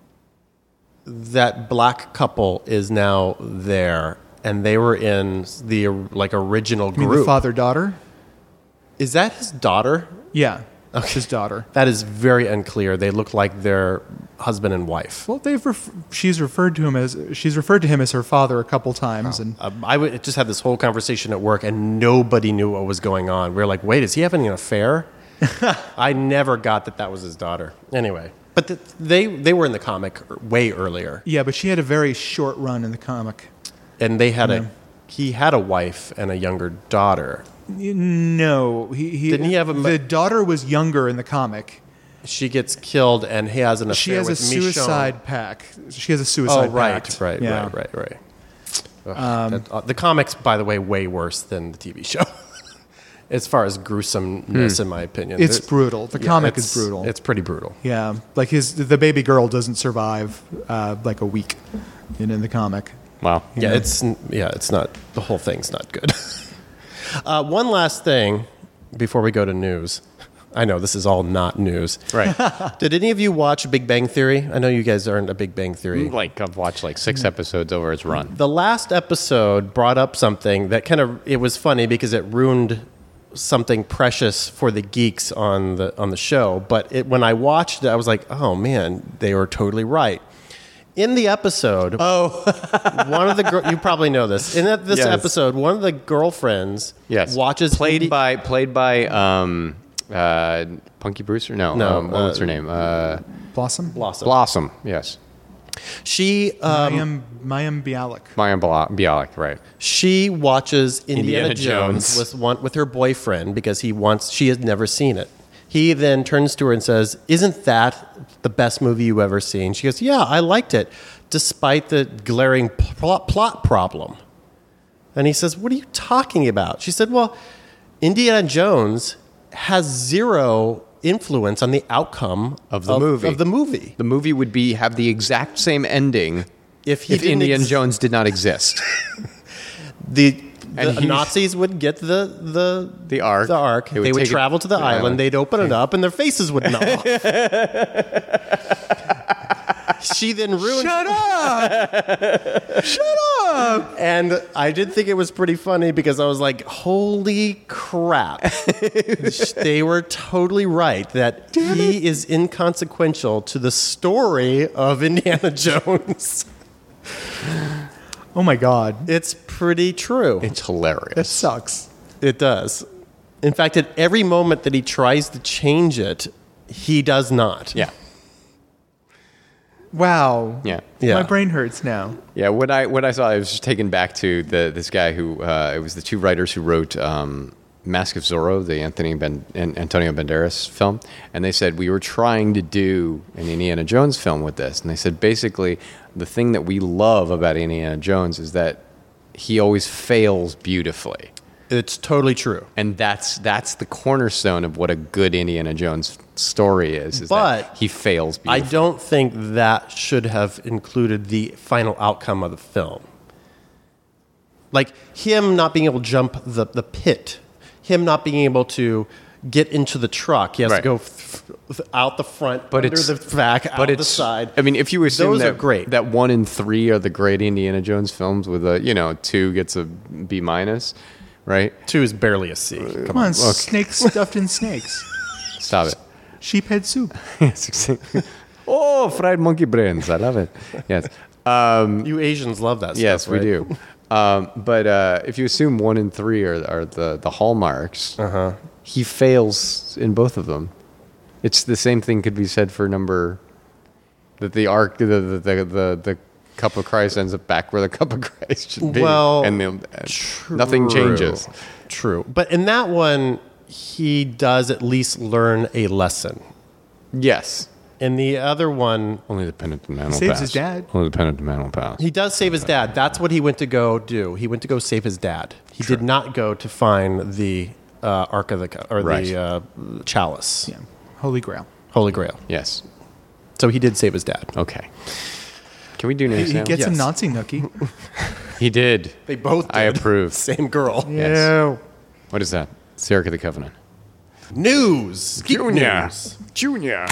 that black couple is now there, and they were in the original I mean, group. the father-daughter? Is that his daughter? Yeah. It's his daughter. That is very unclear. They look like they're husband and wife. Well, she's referred to him as her father a couple times, and I would just had this whole conversation at work, and nobody knew what was going on. We were like, "Wait, is he having an affair?" I never got that was his daughter. Anyway, but they were in the comic way earlier, yeah, but she had a very short run in the comic. and they had he had a wife and a younger daughter. No, Didn't he have the daughter was younger in the comic. She gets killed, and he has an affair She has a with Michonne. suicide pact. She has a Oh, suicide right, pact. right, Yeah. right. The comics, by the way, way worse than the TV show. As far as gruesomeness, in my opinion, It's brutal. The comic is brutal. It's pretty brutal. Yeah, like the baby girl doesn't survive like a week in the comic. Wow. Yeah, it's not, the whole thing's not good. One last thing before we go to news. I know this is all not news. Right. Did any of you watch Big Bang Theory? I know you guys aren't a Big Bang Theory. Like I've watched 6 episodes over its run. The last episode brought up something that it was funny because it ruined something precious for the geeks on the show. But when I watched it, I was like, oh man, they were totally right. In the episode, one of the you probably know this. In this Yes. episode, one of the girlfriends watches played by Punky Brewster. No, what's her name? Blossom? Blossom. Yes, She Mayim Bialik. Mayim Bialik. Right. she watches Indiana Indiana Jones Jones. with her boyfriend because she has never seen it. He then turns to her and says, "Isn't that the best movie you've ever seen?" She goes, "Yeah, I liked it, despite the glaring plot problem." And he says, "What are you talking about?" She said, "Well, Indiana Jones has zero influence on the outcome Of the movie. Of the movie. The movie would have the exact same ending If if Indiana Jones did not exist. The And he- Nazis would get the Ark. The Ark. They would They would take it travel to the to the island. island. They'd open it up, and their faces would melt off. She then ruined. Shut up! Shut up! And I did think it was pretty funny because I was like, "Holy crap!" They were totally right that he is inconsequential to the story of Indiana Jones. Oh my God, It's pretty true. It's hilarious. that sucks. It does. In fact, at every moment that he tries to change it, he does not. Yeah. Wow. Yeah. Yeah. My brain hurts now. Yeah, when I saw it, I was just taken back to this guy who it was the two writers who wrote Mask of Zorro, the Antonio Banderas film, and they said we were trying to do an Indiana Jones film with this, and they said basically the thing that we love about Indiana Jones is that he always fails beautifully. It's totally true. And that's the cornerstone of what a good Indiana Jones story is But that he fails I beautifully. don't think that should have included the final outcome of the film. Like him not being able to jump the pit, him not being able to get into the truck. He has Right. to go out the front, But under it's- the back, out the side. I mean, if you assume Those that are great. that 1 and 3 are the great Indiana Jones films with 2 gets a B minus, right? 2 is barely a C. Come on, snakes stuffed in snakes. Stop it. Sheephead soup. Yes, exactly. Oh, fried monkey brains. I love it. Yes. You Asians love that stuff, Yes, we right? do. But if you assume 1 and 3 are the hallmarks, he fails in both of them. It's the same thing could be said for number that the arc the cup of Christ ends up back where the cup of Christ should be. Well, and nothing changes. True. But in that one, he does at least learn a lesson. Yes. In the other one, Only the penitent man will Saves pass. his dad. Only the penitent man will pass. he does save his dad. That's what he went to go do. He went to go save his dad. He did not go to find the Ark of the chalice, Yeah. Holy Grail. Holy Grail. Yes. So he did save his dad. Okay. Can we do news He now? gets a Yes. Nazi nookie. He did. They both did. I approve. Same girl. Yes. What is that? It's the Ark of the Covenant. News. Geek news. Junior.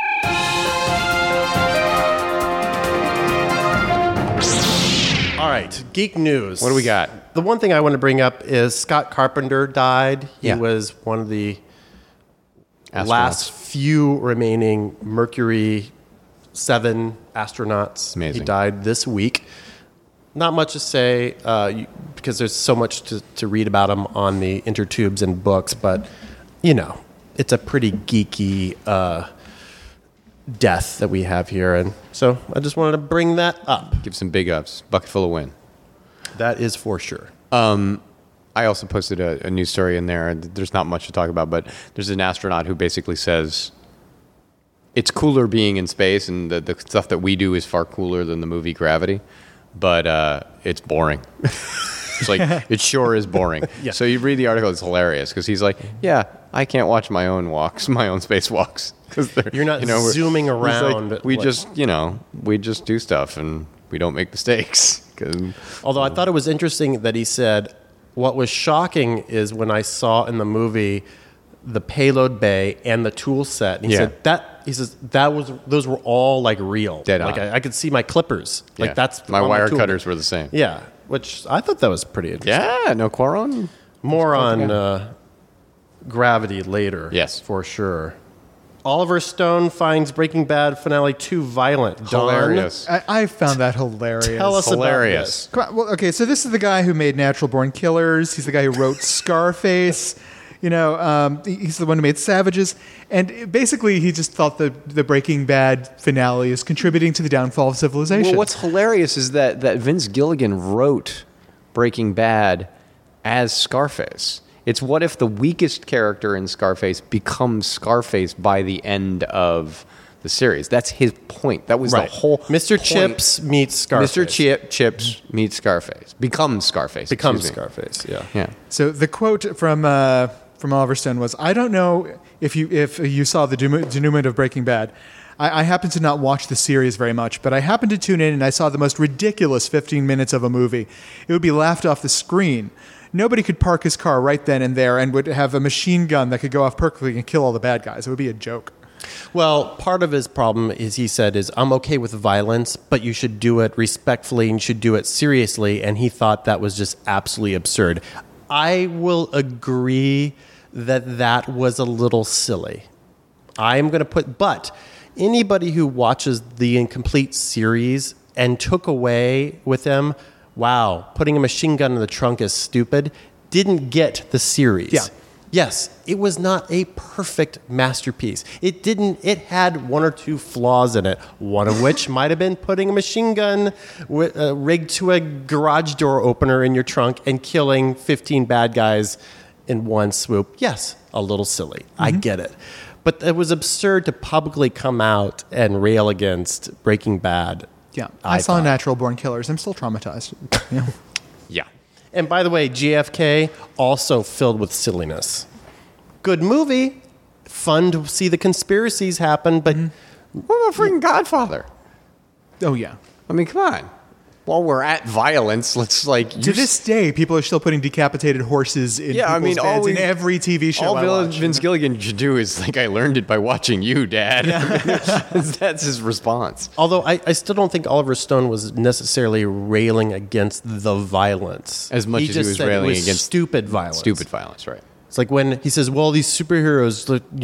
All right, geek news. What do we got? The one thing I want to bring up is Scott Carpenter died. He Yeah. was one of the Astronauts. last few remaining Mercury 7 astronauts. Amazing. He died this week. Not much to say because there's so much to read about him on the intertubes and books, but it's a pretty geeky death that we have here, and so I just wanted to bring that up. Give some big ups. Bucket full of wind. That is for sure. I also posted a news story in there. There's not much to talk about, but there's an astronaut who basically says it's cooler being in space, and the stuff that we do is far cooler than the movie Gravity, but it's boring. It's like, it sure is boring. Yeah. So you read the article, it's hilarious, because he's like, yeah, I can't watch my own walks, my own spacewalks. You're not zooming he's like, around. we like- just do stuff, and we don't make mistakes. 'Cause- Although I thought it was interesting that he said, what was shocking is when I saw in the movie the payload bay and the tool set. And he Yeah. said those were all like real. Dead like on. I could see my clippers. Like yeah. that's my on the wire tool. cutters were the same. Yeah, which I thought that was pretty interesting. Yeah, no Quaron. More on Gravity later. Yes. for sure. Oliver Stone finds Breaking Bad finale too violent. Dawn, Hilarious. I found that hilarious. Tell us Hilarious. about this. Come on, well, okay, so this is the guy who made Natural Born Killers. He's the guy who wrote Scarface. He's the one who made Savages. And basically, he just thought the Breaking Bad finale is contributing to the downfall of civilization. Well, what's hilarious is that Vince Gilligan wrote Breaking Bad as Scarface. It's what if the weakest character in Scarface becomes Scarface by the end of the series. That's his point. That was Right. the whole Mr. point. Chips meets Scarface. Mr. Chips meets Scarface. Becomes Scarface. becomes excuse me. Scarface. Yeah. Yeah. So the quote from Oliver Stone was, "I don't know if you saw the denouement of Breaking Bad. I happen to not watch the series very much, but I happened to tune in and I saw the most ridiculous 15 minutes of a movie. It would be laughed off the screen. Nobody could park his car right then and there and would have a machine gun that could go off perfectly and kill all the bad guys. It would be a joke." Well, part of his problem is he said is I'm okay with violence, but you should do it respectfully and you should do it seriously. And he thought that was just absolutely absurd. I will agree that was a little silly. I'm going to but anybody who watches the incomplete series and took away with them, wow, putting a machine gun in the trunk is stupid, didn't get the series. Yeah. Yes, it was not a perfect masterpiece. It had one or two flaws in it, one of which might have been putting a machine gun rigged to a garage door opener in your trunk and killing 15 bad guys in one swoop. Yes, a little silly. I get it. But it was absurd to publicly come out and rail against Breaking Bad. Yeah, I saw thought. Natural Born Killers. I'm still traumatized. Yeah. Yeah. And by the way, JFK also filled with silliness. Good movie. Fun to see the conspiracies happen, but What about freaking Godfather? Oh yeah. I mean, come on. While we're at violence, let's To this day, people are still putting decapitated horses in people's beds in every TV show. all I watch. Vince Gilligan should do is like, I learned it by watching you, Dad. That's his response. although I still don't think Oliver Stone was necessarily railing against the violence. As much as he just was said it railing was against stupid violence. Stupid violence, right? It's like when he says, well, these superheroes,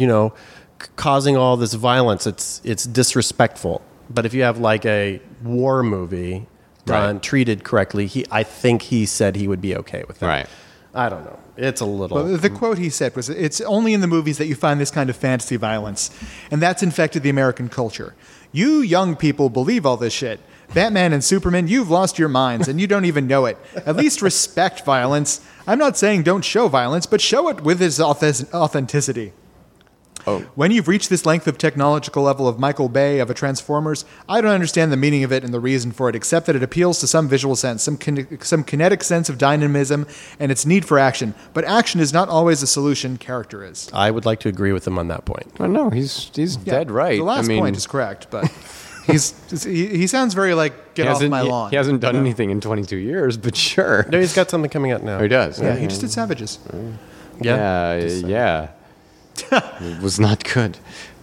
causing all this violence, it's disrespectful. But if you have like a war movie done, treated correctly, I think he said he would be okay with that. Right. I don't know. It's a little. Well, the quote he said was, "It's only in the movies that you find this kind of fantasy violence, and that's infected the American culture. You young people believe all this shit. Batman and Superman, you've lost your minds, and you don't even know it. At least respect violence. I'm not saying don't show violence, but show it with its authenticity." Oh. When you've reached this length of technological level of Michael Bay of a Transformers, I don't understand the meaning of it and the reason for it, except that it appeals to some visual sense, some kinetic sense of dynamism, and its need for action. But action is not always a solution, character is. I would like to agree with him on that point. Well, no, he's dead right. The last point is correct, but he sounds very like, get off my lawn. He hasn't done anything in 22 years, but sure. No, he's got something coming out now. Oh, he does. Yeah, he just did Savages. Yeah. It was not good.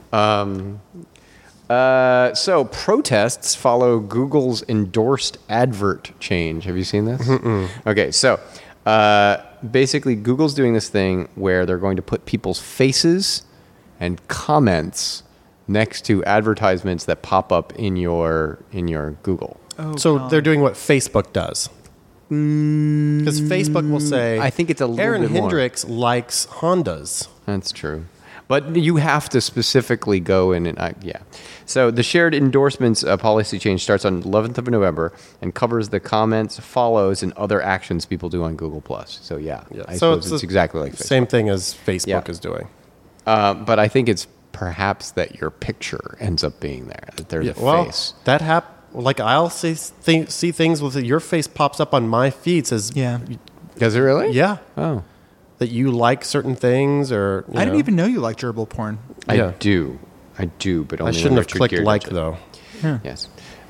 So protests follow Google's endorsed advert change. Have you seen this? Okay, so basically Google's doing this thing where they're going to put people's faces and comments next to advertisements that pop up in your Google. Oh, So God. they're doing what Facebook does. Because Facebook will say, I think it's a little Aaron bit more. Hendricks likes Hondas. That's true. But you have to specifically go in and, yeah. So the shared endorsements policy change starts on 11th of November and covers the comments, follows, and other actions people do on Google+. So, yeah, I suppose it's exactly like Facebook. Same thing as Facebook Yeah. is doing. But I think it's perhaps that your picture ends up being there, that there's a face. That like I'll see things with your face pops up on my feed says, Yeah. Does it really? yeah, Oh. that you like certain things or I didn't even know you liked gerbil porn. I Yeah. do, but only I when shouldn't have Richard clicked Gere like does it. though. Yes.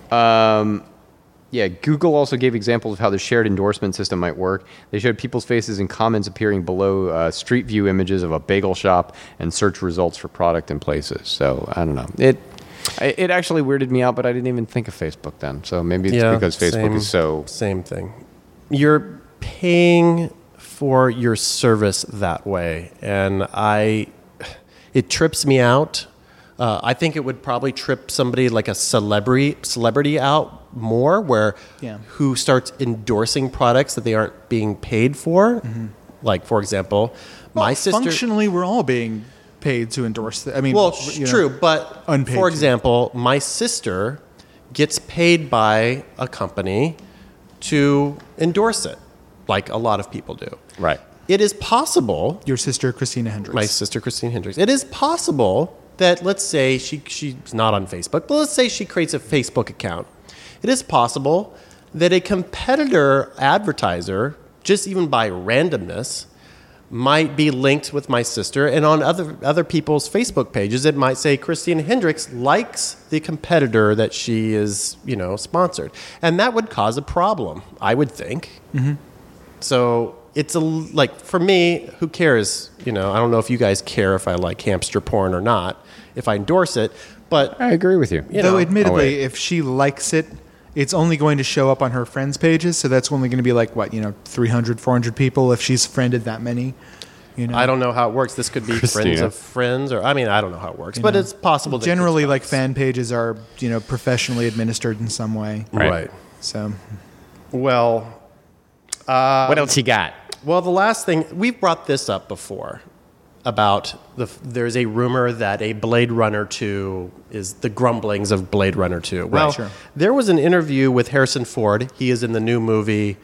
Yeah, Google also gave examples of how the shared endorsement system might work. They showed people's faces and comments appearing below Street View images of a bagel shop and search results for product and places. So, I don't know. It actually weirded me out, but I didn't even think of Facebook then. So maybe it's because Facebook is so... Same thing. You're paying for your service that way, and it trips me out. I think it would probably trip somebody like a celebrity out more, where who starts endorsing products that they aren't being paid for. Like, for example, my sister. Functionally, we're all being paid to endorse. I mean, Well, you know, true, but unpaid for to. example, my sister gets paid by a company to endorse it, like a lot of people do. Right. It is possible. Your sister, Christina Hendricks. My sister, Christine Hendricks. It is possible that, let's say she's not on Facebook, but let's say she creates a Facebook account. It is possible that a competitor advertiser, just even by randomness, might be linked with my sister, and on other people's Facebook pages, it might say Christine Hendricks likes the competitor that she is, sponsored, and that would cause a problem, I would think. So it's for me, who cares? I don't know if you guys care if I like hamster porn or not, if I endorse it, but I agree with you. Though, admittedly, if she likes it, it's only going to show up on her friends' pages, so that's only going to be 300, 400 people if she's friended that many. I don't know how it works. This could be friends Christina. of friends, or I don't know how it works, but it's possible. That Generally, it's fan pages are professionally administered in some way. right. So, Well, What else you got? the last thing we've brought this up before about there's a rumor that a Blade Runner 2 is the grumblings of Blade Runner 2. Well, sure. There was an interview with Harrison Ford. He is in the new movie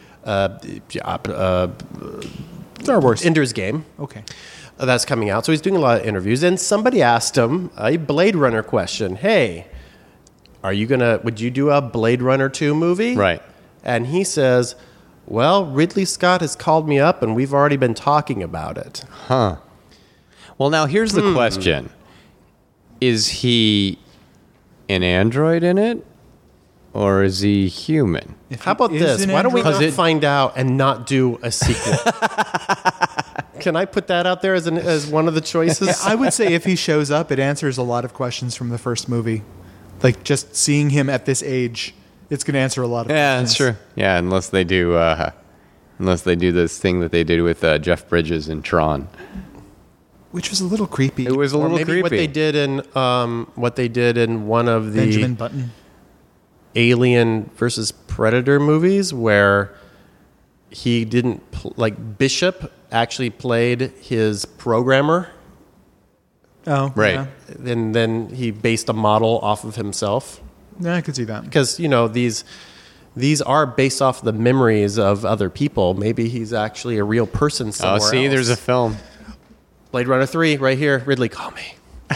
Star Wars. Ender's Game. Okay. That's coming out. So he's doing a lot of interviews, and somebody asked him a Blade Runner question. Hey, would you do a Blade Runner 2 movie? Right. And he says, well, Ridley Scott has called me up and we've already been talking about it. Well, now here's the question. Is he an android in it? Or is he human? How about is this? an Why don't we android- not find out and not do a sequel? Can I put that out there as one of the choices? I would say if he shows up, it answers a lot of questions from the first movie. Like, just seeing him at this age, it's going to answer a lot of Yeah, questions. that's true. Yeah, unless they do this thing that they did with Jeff Bridges in Tron. Which was a little creepy. It was a Or little maybe creepy. what they did in one of the Benjamin Button. Alien versus Predator movies where he didn't like Bishop actually played his programmer, Oh, Right. Yeah. and then he based a model off of himself. Yeah, I could see that. Because these are based off the memories of other people. Maybe he's actually a real person somewhere. Oh, see, else. there's a film. Blade Runner 3 right here. Ridley, call me.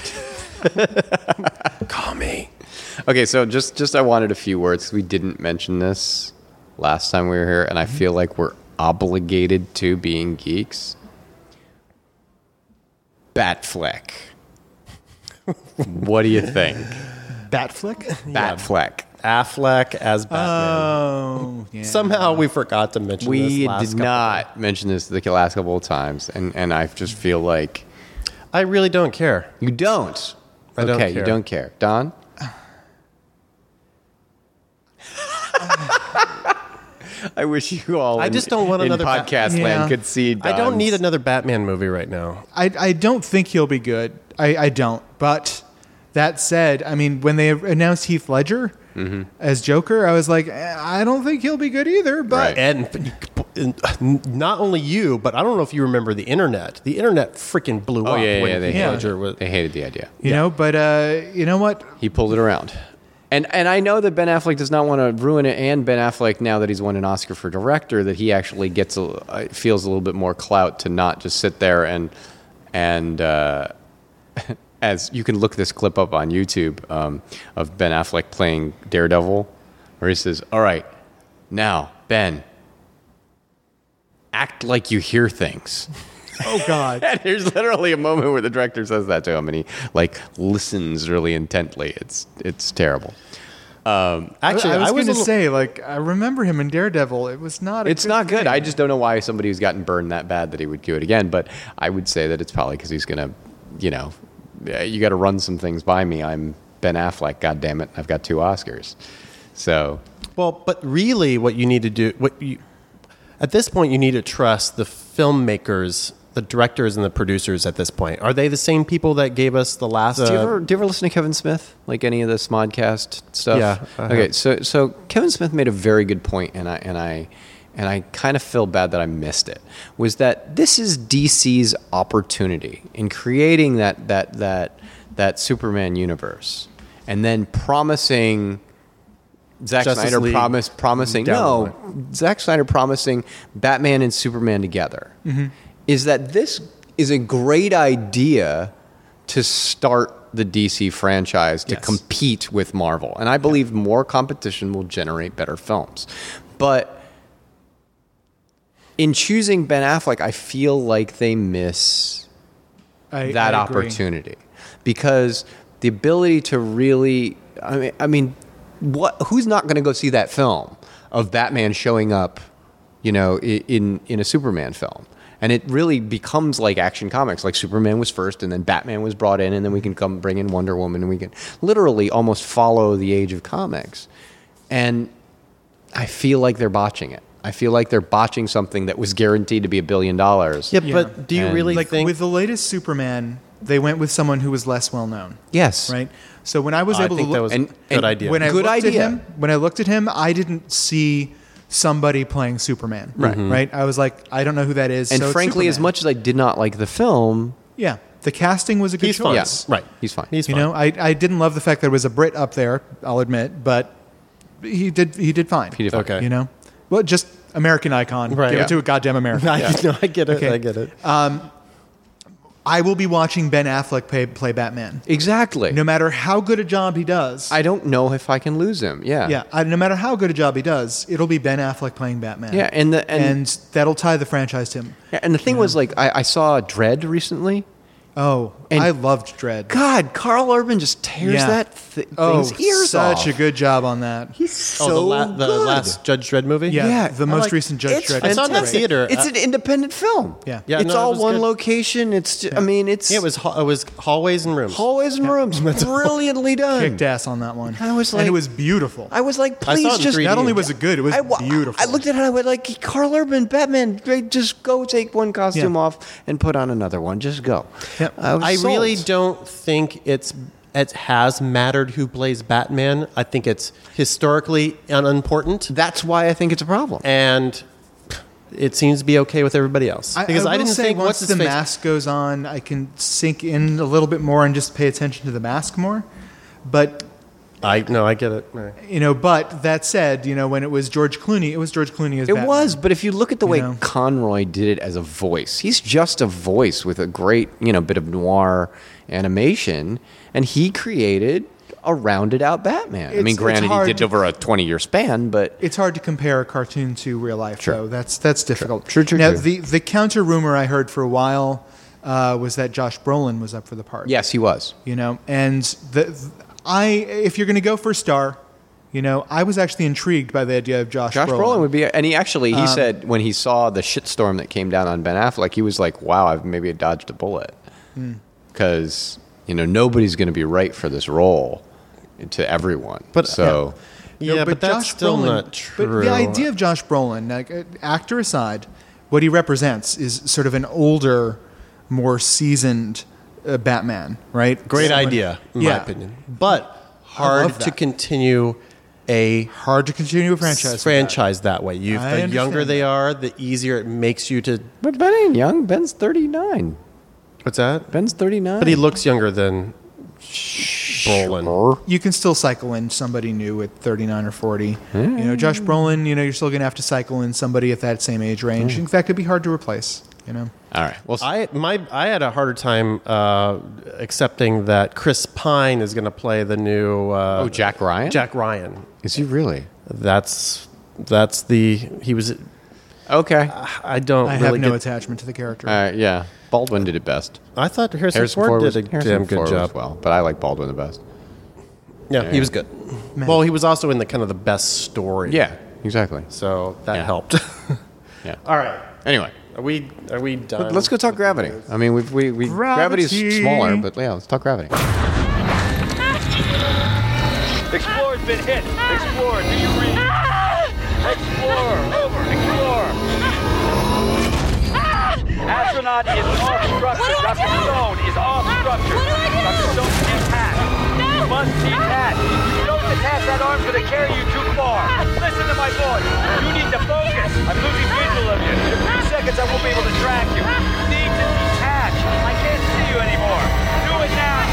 Call me. Okay, so just I wanted a few words. We didn't mention this last time we were here, and I feel like we're obligated to being geeks. Batfleck. What do you think? Batflick? Batfleck. Affleck as Batman. Oh, yeah. Somehow we forgot to mention We this last did couple not mention this the last couple of times, and I just feel like I really don't care. you don't. I don't okay, you care. don't care. Don? I wish you all I just don't want in another podcast Yeah. land could see I don't need Don's- another Batman movie right now. I don't think he'll be good. I don't. But that said, I mean, when they announced Heath Ledger as Joker, I was like, I don't think he'll be good either. But Right. And not only you, but I don't know if you remember the internet. The internet freaking blew Oh up yeah, when they Heath hated, Ledger was. they hated the idea. you know, but you know what? He pulled it around. And I know that Ben Affleck does not want to ruin it, and Ben Affleck, now that he's won an Oscar for director, that he actually gets feels a little bit more clout to not just sit there and as you can look this clip up on YouTube of Ben Affleck playing Daredevil, where he says, "All right, now Ben, act like you hear things." Oh, God. And there's literally a moment where the director says that to him, and he like listens really intently. It's terrible. Actually, I was going to a little- say, like, I remember him in Daredevil. It was not. It's not good. thing. I just don't know why somebody who's gotten burned that bad that he would do it again. But I would say that it's probably because he's gonna, you got to run some things by me. I'm Ben Affleck. God damn it, I've got 2 Oscars. So Well, but really, what you need to do, at this point, you need to trust the filmmakers, the directors, and the producers. At this point, are they the same people that gave us the last? do you ever listen to Kevin Smith, like any of the Smodcast stuff? Yeah, I Okay, have. so Kevin Smith made a very good point, and I kind of feel bad that I missed it. Was that this is DC's opportunity in creating that Superman universe, and then promising Zack Justice Snyder League promising down the Zack Snyder promising Batman and Superman together. Is that this is a great idea to start the DC franchise to Yes. compete with Marvel. And I believe more competition will generate better films. But in choosing Ben Affleck, I feel like they miss that I agree. opportunity. Because the ability to really who's not going to go see that film of Batman showing up, in a Superman film? And it really becomes like Action Comics. Like Superman was first, and then Batman was brought in, and then we can come bring in Wonder Woman, and we can literally almost follow the age of comics. And I feel like they're botching it. I feel like they're botching something that was guaranteed to be $1 billion. Yeah, but do you And- really Like, think? with the latest Superman, they went with someone who was less well known. Yes. Right? So when I was I able think to that look, was a good idea. when I Good looked idea. at him, I didn't see somebody playing Superman. Right. Right. I was like, I don't know who that is. And so it's frankly, as Superman. much as I did not like the film, yeah, the casting was a good He's fine. choice. yeah, Right. he's fine. He's You fine. know, I didn't love the fact there was a Brit up there. I'll admit, but he did fine. He did fine. Okay. You know, well, just American icon. Right. Give Yeah. it to a goddamn American. I get it. Okay. I get it. I will be watching Ben Affleck play Batman, Exactly. no matter how good a job he does. I don't know if I can lose him. Yeah. Yeah, no matter how good a job he does, it'll be Ben Affleck playing Batman. Yeah, and that'll tie the franchise to him. the thing was, like, I saw Dredd recently. Oh, And- I loved Dredd. God, Carl Urban just tears Yeah. thing's ears such off. a good job on that. He's so the good. last Judge Dredd movie. Yeah, Yeah, the I most like- recent Judge It's Dredd. I saw it in the fantastic. theater. It's an independent film. Yeah. Yeah, it's no, it all was one good. location. It's I mean, it's Yeah, it was hallways and rooms. hallways and rooms, brilliantly done. Kicked ass on that one. I was and like- it was beautiful. I was like, I saw please it in just 3D. Not only was it good, it was beautiful. I looked at it. I went like, Carl Urban, Batman. Just go take one costume Yeah. off and put on another one. Just go. Yep. was I sold. really don't think it's it has mattered who plays Batman. I think it's historically unimportant, That's why I think it's a problem. and it seems to be okay with everybody else. Because I will didn't say think once what's his the face. mask goes on, I can sink in a little bit more and just pay attention to the mask more. But I get it. Right. but that said, when it was George Clooney, it was George Clooney as It Batman. was, but if you look at the way know? Conroy did it as a voice, he's just a voice with a great, bit of noir animation, and he created a rounded out Batman. I mean, It's granted, he hard did it over a 20-year span, but It's hard to compare a cartoon to real life, Sure. though. That's difficult. True. Now, the counter rumor I heard for a while was that Josh Brolin was up for the part. yes, he was. And if you're going to go for a star, I was actually intrigued by the idea of Josh Brolin would be, and he said when he saw the shitstorm that came down on Ben Affleck, he was like, "Wow, I've maybe dodged a bullet," because nobody's going to be right for this role to everyone. But, so. Yeah, but that's Josh still Brolin- not true. But the idea of Josh Brolin, like actor aside, what he represents is sort of an older, more seasoned Batman, right? Great Someone- idea, in my Yeah. opinion. But I hard love to that. continue a Hard to continue a franchise. that way. I The understand younger they that. are, the easier it makes you to. But Ben ain't young. Ben's 39. What's that? Ben's 39. But he looks younger than Brolin. Sure. You can still cycle in somebody new at 39 or 40. Josh Brolin, you're still going to have to cycle in somebody at that same age range. That could be hard to replace, All right. Well, I had a harder time accepting that Chris Pine is going to play the new Jack Ryan? Jack Ryan. Is he really? He was. Okay. I don't I really have no get. attachment to the character. Yeah. Baldwin did it best. I thought Harrison Ford did a damn good Ford job. as well, but I like Baldwin the best. Yeah, he was good. Man. Well, he was also in the kind of the best story. Yeah, exactly. So that Yeah. helped. Yeah. All right. Anyway, Are we done? let's go talk gravity. I mean, gravity's Gravity. smaller, but yeah, let's talk gravity. Explorer's been hit. Explorer, do you read? Explorer, over. Explorer. Astronaut is off structure. Dr. Stone is off structure. Dr. Stone's intact. You must detach. If you don't detach, that arm's going to carry you too far. Listen to my voice. You need to focus. I'm losing visual of you. In a few seconds, I won't be able to track you. You need to detach. I can't see you anymore. Do it now.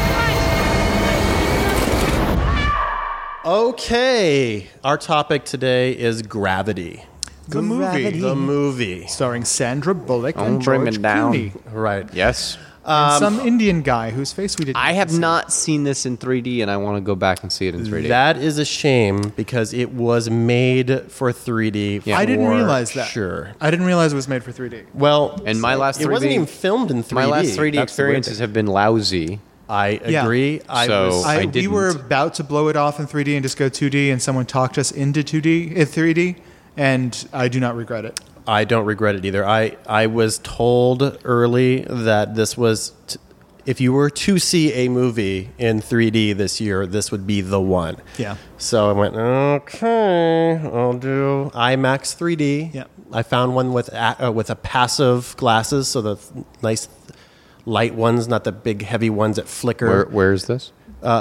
Okay. Our topic today is Gravity. The movie. The movie. Starring Sandra Bullock Don't and bring George me down. Clooney. Right. Yes. And some Indian guy whose face we didn't I have see. not seen this in 3D, and I want to go back and see it in 3D. That is a shame because it was made for 3D. Yeah. I didn't for realize that. Sure. I didn't realize it was made for 3D. Well, And my last it 3D wasn't even filmed in 3D. My last 3D That's the weird experiences thing. have been lousy. I Yeah. agree. So- I We were didn't. about to blow it off in 3D and just go 2D, and someone talked us into 3D, and I do not regret it. I don't regret it either. I was told early that this was, if you were to see a movie in 3D this year, this would be the one. Yeah. So I went, okay, I'll do IMAX 3D. Yeah. I found one with a passive glasses, so the nice light ones, not the big heavy ones that flicker. Where is this?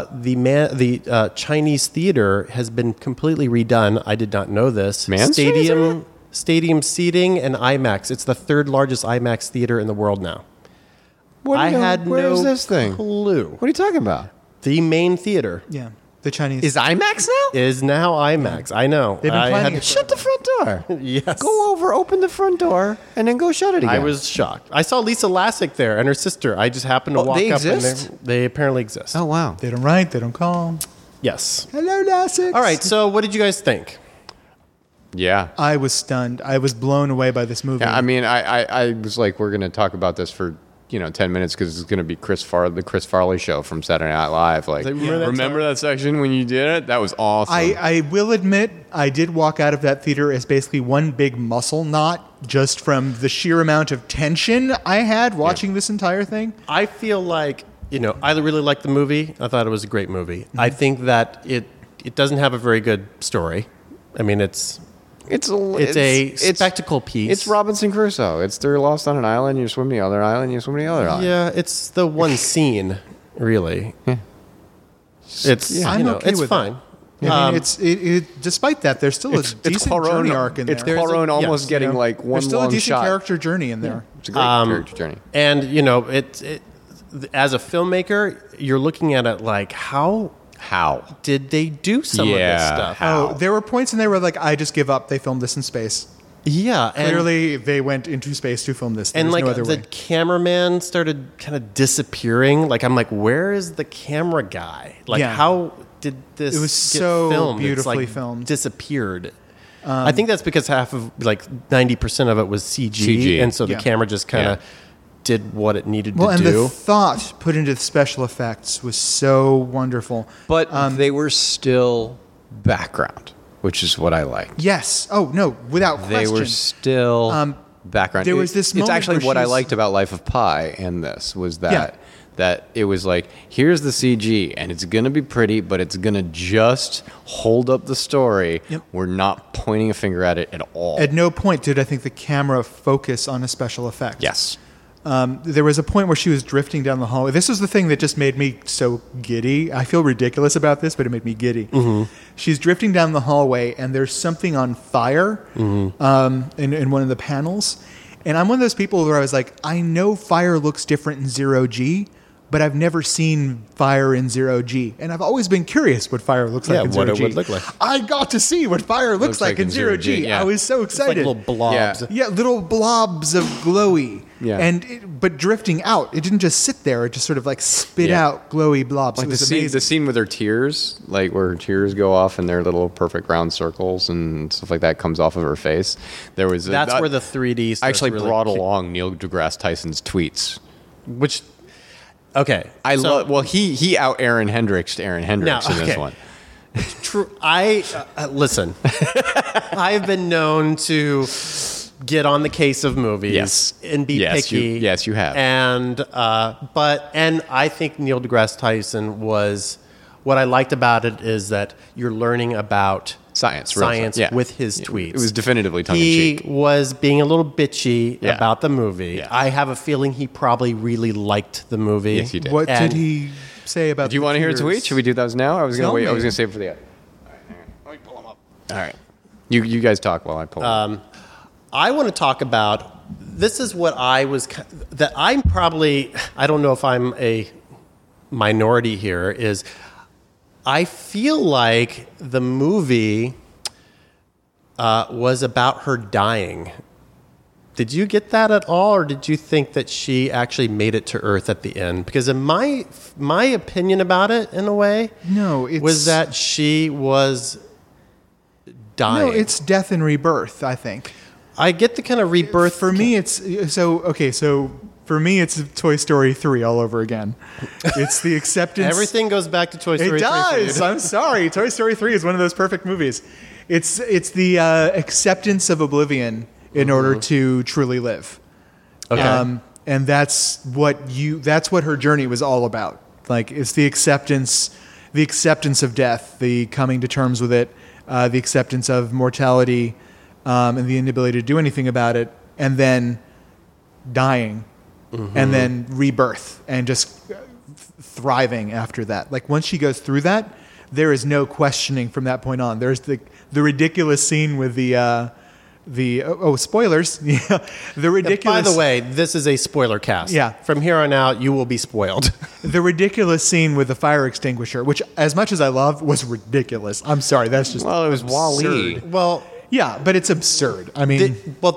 The Chinese theater has been completely redone. I did not know this. Mann's Chinese theater? Stadium seating and IMAX. It's the third largest IMAX theater in the world now. I had Where no is this thing? clue. What are you talking about? The main theater Yeah. The Chinese. Is IMAX now? is now IMAX. I know. They've been I planning had- it Shut the front door. Yes. Go over, open the front door, and then go shut it again. I was shocked. I saw Lisa Lassick there and her sister. I just happened to Oh, walk they up exist? and they apparently exist. Oh wow. They don't write, they don't call. Yes. Hello, Lassix. All right. So what did you guys think? Yeah. I was stunned. I was blown away by this movie. Yeah, I mean, I was like, we're going to talk about this for 10 minutes because it's going to be the Chris Farley show from Saturday Night Live. Like, Remember that that section when you did it? That was awesome. I will admit, I did walk out of that theater as basically one big muscle knot just from the sheer amount of tension I had watching this entire thing. I feel like, I really liked the movie. I thought it was a great movie. I think that it doesn't have a very good story. I mean, it's a spectacle piece. It's Robinson Crusoe. They're lost on an island. You swim to the other island. You swim to the other island. Yeah, it's the one scene, really. It's I'm okay it's with fine. I mean, despite that, there's still a decent journey arc in there. It's Cuarón almost yes, getting like one There's still a long decent shot. character journey in there. It's a great character journey. And it as a filmmaker, you're looking at it like how did they do some of this Yeah, stuff? how? Oh, there were points in there where like I just give up. They filmed this in space. Yeah, and Clearly, they went into space to film this. There's and like no other the way. cameraman started kind of disappearing. Like I'm like, where is the camera guy? Like Yeah. how did this? It was get so filmed? beautifully it's like filmed. Disappeared. I think that's because half of like 90% of it was CG, and so the Yeah. camera just kind of Yeah. did what it needed Well, to and do. the thought put into the special effects was so wonderful. But they were still background, which is what I liked. Yes. Oh no, without They question. were still background. there was this It's moment actually where what I she's- liked about Life of Pi and this was that Yeah. that it was like, here's the CG and it's gonna be pretty, but it's gonna just hold up the story. Yep. We're not pointing a finger at it at all. At no point did I think the camera focus on a special effect. Yes. There was a point where she was drifting down the hallway. This was the thing that just made me so giddy. I feel ridiculous about this, but it made me giddy. She's drifting down the hallway, and there's something on fire in one of the panels. And I'm one of those people where I was like, I know fire looks different in zero G, but I've never seen fire in zero G. And I've always been curious what fire looks like in what zero it G. would look like. I got to see what fire looks like in zero G. yeah. I was so It's like excited. little blobs. Yeah. Yeah, little blobs of glowy. Yeah. But drifting out. It didn't just sit there. It just sort of like spit Yeah. out glowy blobs. Like it the was scene, amazing. the scene with her tears, like where her tears go off and their little perfect round circles and stuff like that comes off of her face. There was That's where the 3D starts actually really brought kick- along Neil deGrasse Tyson's tweets. which okay. I so- love. Well, he out Aaron Hendricks to Aaron Hendricks Now, in this okay. one. True. Listen. I've been known to get on the case of movies Yes. and be Yes, picky. yes, you have. And I think Neil deGrasse Tyson was. What I liked about it is that you're learning about Science, real science science, yeah. with his tweets. It was definitively tongue in He cheek. was being a little bitchy Yeah. about the movie. Yeah. I have a feeling he probably really liked the movie. Yes, he did. What And- did he say about Do you want to hear a tweet? Should we do those now? I was gonna Tell wait. I was me. gonna save it for the end. All right, hang on. Let me pull them up. All right. You guys talk while I pull them up. I want to talk about this is what I was that I'm probably I don't know if I'm a minority here is I feel like the movie was about her dying. Did you get that at all, or did you think that she actually made it to Earth at the end? Because in my opinion about it, in a way, No, it's was that she was dying. No, it's death and rebirth. I think I get the kind of rebirth for me, it's so okay. So for me, it's Toy Story 3 all over again. It's the acceptance. Everything goes back to Toy Story 3. It for you. does. I'm sorry. Toy Story 3 is one of those perfect movies. It's the acceptance of oblivion in order to truly live. Okay. And that's what her journey was all about. Like it's the acceptance of death, the coming to terms with it, the acceptance of mortality, and the inability to do anything about it, and then dying, and then rebirth, and just thriving after that. Like once she goes through that, there is no questioning from that point on. There's the ridiculous scene with the spoilers. Yeah, the ridiculous. By the way, this is a spoiler cast. Yeah. From here on out, you will be spoiled. The ridiculous scene with the fire extinguisher, which, as much as I love, was ridiculous. I'm sorry, that's just Well, it was Wall-E. absurd. well, Yeah, but it's absurd. I mean,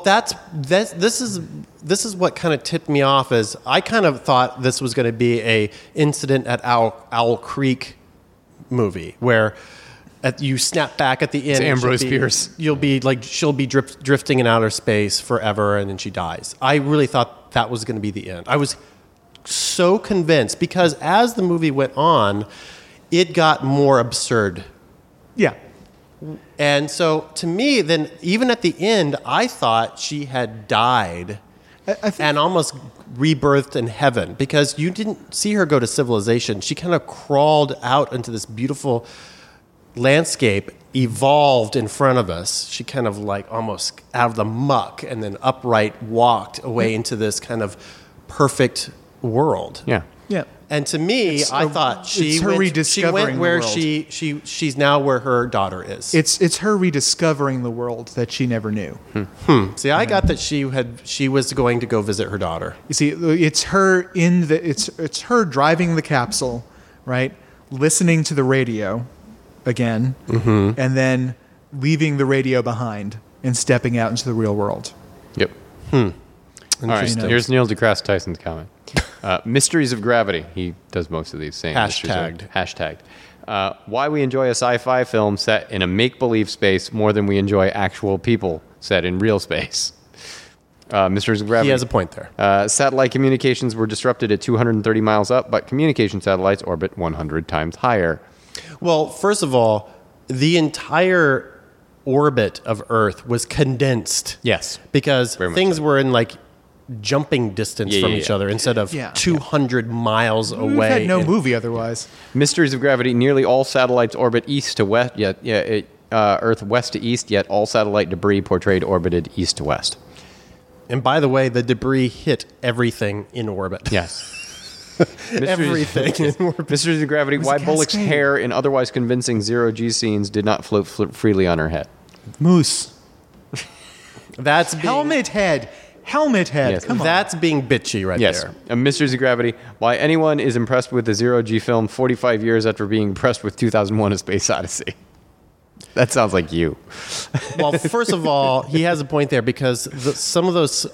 this is what kind of tipped me off. Is I kind of thought this was going to be a incident at Owl Creek movie where. You snap back at the end. It's and Ambrose she'll be- Bierce. You'll be like she'll be drifting in outer space forever, and then she dies. I really thought that was going to be the end. I was so convinced because as the movie went on, it got more absurd. yeah, And so to me, then even at the end, I thought she had died I think and almost rebirthed in heaven because you didn't see her go to civilization. She kind of crawled out into this beautiful landscape, evolved in front of us. She kind of like almost out of the muck and then upright walked away into this kind of perfect world. Yeah. yeah. And to me, I thought it's her she rediscovering went the where world. she's now where her daughter is. It's her rediscovering the world that she never knew. See, I got that she was going to go visit her daughter. You see, it's her it's her driving the capsule, right? Listening to the radio again, and then leaving the radio behind and stepping out into the real world. Yep. All right, here's Neil deGrasse Tyson's comment. Mysteries of Gravity. He does most of these saying Hashtagged. Why we enjoy a sci-fi film set in a make-believe space more than we enjoy actual people set in real space. Mysteries of Gravity. He has a point there. Satellite communications were disrupted at 230 miles up, but communication satellites orbit 100 times higher. Well, first of all, the entire orbit of Earth was condensed. Yes. Because Very much things so. were in like jumping distance from each other instead of 200 miles away. We've had no movie otherwise. Mysteries of Gravity. Nearly all satellites orbit east to west. Earth west to east. Yet all satellite debris portrayed orbited east to west. And by the way, the debris hit everything in orbit. Yes. Everything in orbit. Mysteries of Gravity. was Why a Bullock's cascade. hair in otherwise convincing zero-G scenes did not float freely on her head. Moose. That's being, Helmet head. Yes. Come on. That's being bitchy right Yes. there. Mysteries of Gravity. Why anyone is impressed with the zero-G film 45 years after being impressed with 2001: A Space Odyssey. That sounds like you. Well, first of all, he has a point there because some of those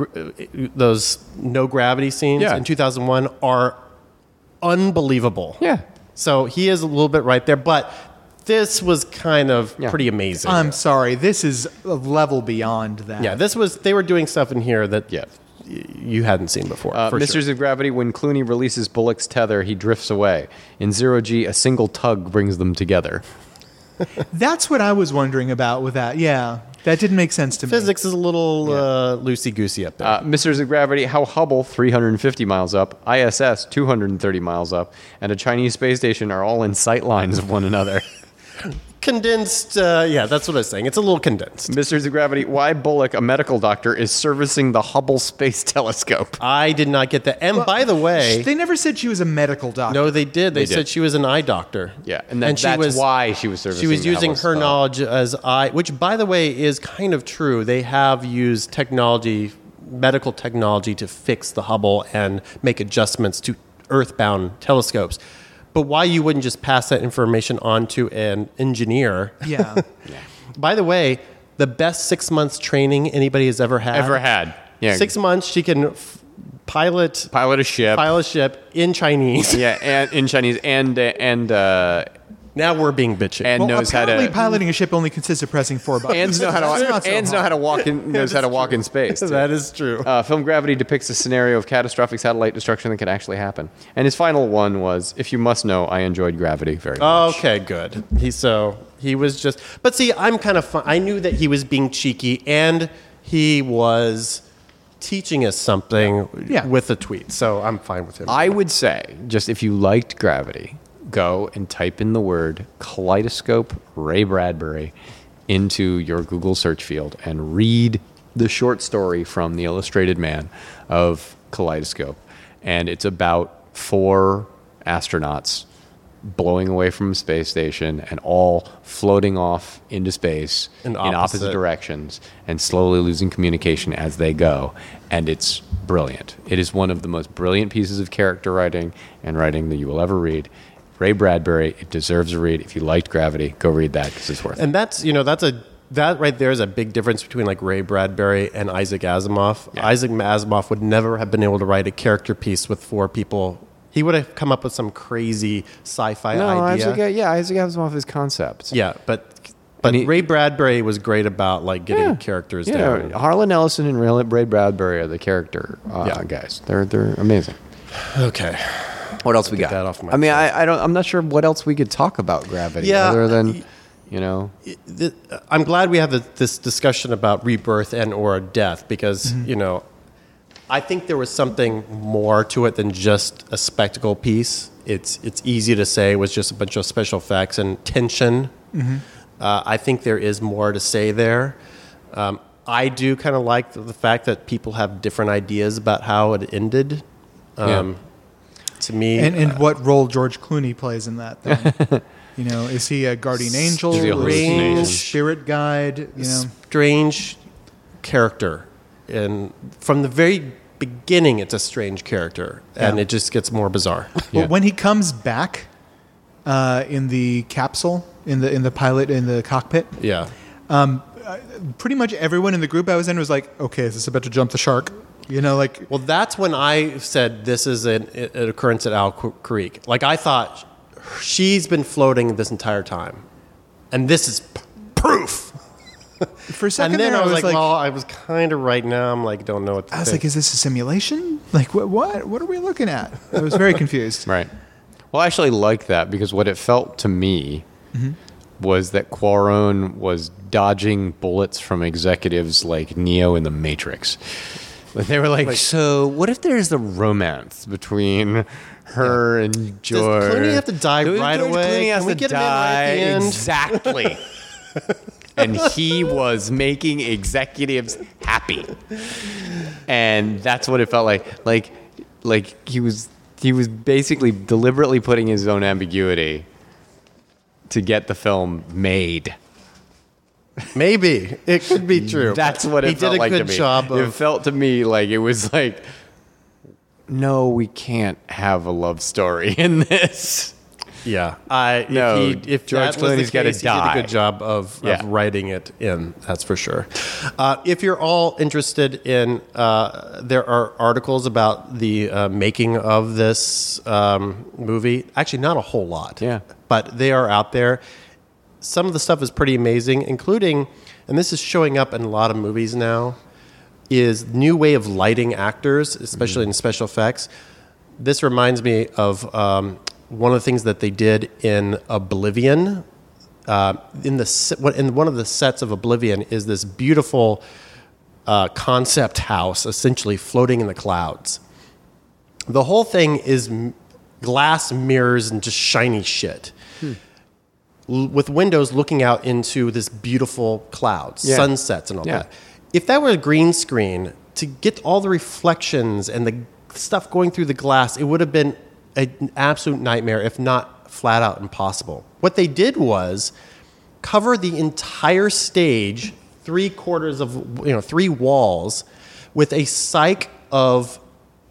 no gravity scenes in 2001 are unbelievable. Yeah. So he is a little bit right there, but this was kind of pretty amazing. I'm sorry. This is a level beyond that. Yeah, they were doing stuff in here that you hadn't seen before. For Mysteries sure. of Gravity. When Clooney releases Bullock's tether, he drifts away. In zero-G, a single tug brings them together. That's what I was wondering about with that. Yeah. That didn't make sense to me. Physics is a little loosey-goosey up there. Mysteries of Gravity. How Hubble, 350 miles up, ISS, 230 miles up, and a Chinese space station are all in sight lines of one another. Condensed, that's what I was saying. It's a little condensed. Mysteries of Gravity. Why Bullock, a medical doctor, is servicing the Hubble Space Telescope. I did not get that. And by the way, They never said she was a medical doctor. no, they did. They did. said she was an eye doctor. Yeah, and that's why she was servicing She was the using Hubble her stuff. knowledge as eye, which, by the way, is kind of true. They have used medical technology, to fix the Hubble and make adjustments to earthbound telescopes. But why you wouldn't just pass that information on to an engineer? Yeah. By the way, the best 6 months training anybody has ever had. Yeah. 6 months, she can pilot Pilot a ship. in Chinese. Yeah, and in Chinese Now we're being bitchy. and Well, knows how apparently to piloting a ship only consists of pressing 4 buttons. and know how That's to not so and know hard. how to walk in knows how to walk in space. too. that is true. Film Gravity depicts a scenario of catastrophic satellite destruction that could actually happen. And his final one was, if you must know, I enjoyed Gravity very much. Okay, good. He was just. But see, I'm kind of fun. I knew that he was being cheeky, and he was teaching us something with a tweet. So I'm fine with him. I would say, just if you liked Gravity, go and type in the word Kaleidoscope Ray Bradbury into your Google search field and read the short story from The Illustrated Man of Kaleidoscope. And it's about 4 astronauts blowing away from a space station and all floating off into space in opposite directions and slowly losing communication as they go. And it's brilliant. It is one of the most brilliant pieces of character writing and writing that you will ever read. Ray Bradbury, it deserves a read. If you liked Gravity, go read that because it's worth it. And that right there is a big difference between like Ray Bradbury and Isaac Asimov. Yeah. Isaac Asimov would never have been able to write a character piece with 4 people. He would have come up with some crazy sci-fi idea. Isaac Asimov is concepts. Yeah, but And Ray Bradbury was great about like getting characters down. Harlan Ellison and Ray Bradbury are the character guys. They're amazing. Okay. What else we Get got? that off my I mean, I'm not sure what else we could talk about Gravity Yeah, other than, I'm glad we have this discussion about rebirth and or death because, I think there was something more to it than just a spectacle piece. It's easy to say it was just a bunch of special effects and tension. I think there is more to say there. I do kind of like the fact that people have different ideas about how it ended. to me. And what role George Clooney plays in that, then? Is he a guardian angel? Is he a Or is he a hallucination? spirit guide? Strange character. And from the very beginning, it's a strange character. And Yeah. it just gets more bizarre. Well, Yeah. when he comes back in the capsule, in the pilot, in the cockpit, Yeah. pretty much everyone in the group I was in was like, okay, is this about to jump the shark? Well, that's when I said this is an occurrence at Owl Creek. Like, I thought she's been floating this entire time. And this is proof. for a second And then there, I was like, like, well, I was kind of right now. I'm like, don't know what to I was think. like, is this a simulation? Like, what are we looking at? I was very confused. Right. Well, I actually like that because what it felt to me was that Quaron was dodging bullets from executives like Neo in the Matrix. Like, they were like, so what if there's a romance between her and George? Does Clooney have to die Does right George away? Clooney has Can we to get him in right die at the end? exactly. And he was making executives happy, and that's what it felt like. Like he was basically deliberately putting his own ambiguity to get the film made. Maybe. It could be true. That's what it he felt did a like good to me. job It of. felt to me like it was like, no, we can't have a love story in this. Yeah. No, if George that was the Clooney's gotta case, he did die. a good job of Yeah. writing it in. That's for sure. If you're all interested in, there are articles about the making of this movie. Actually, not a whole lot. Yeah. But they are out there. Some of the stuff is pretty amazing, including, and this is showing up in a lot of movies now, is new way of lighting actors, especially in special effects. This reminds me of one of the things that they did in Oblivion. In one of the sets of Oblivion is this beautiful concept house, essentially floating in the clouds. The whole thing is glass mirrors and just shiny shit. With windows looking out into this beautiful clouds, Yeah. sunsets and all Yeah. that. If that were a green screen, to get all the reflections and the stuff going through the glass, it would have been an absolute nightmare, if not flat out impossible. What they did was cover the entire stage, 3/4 of, 3 walls, with a cyc of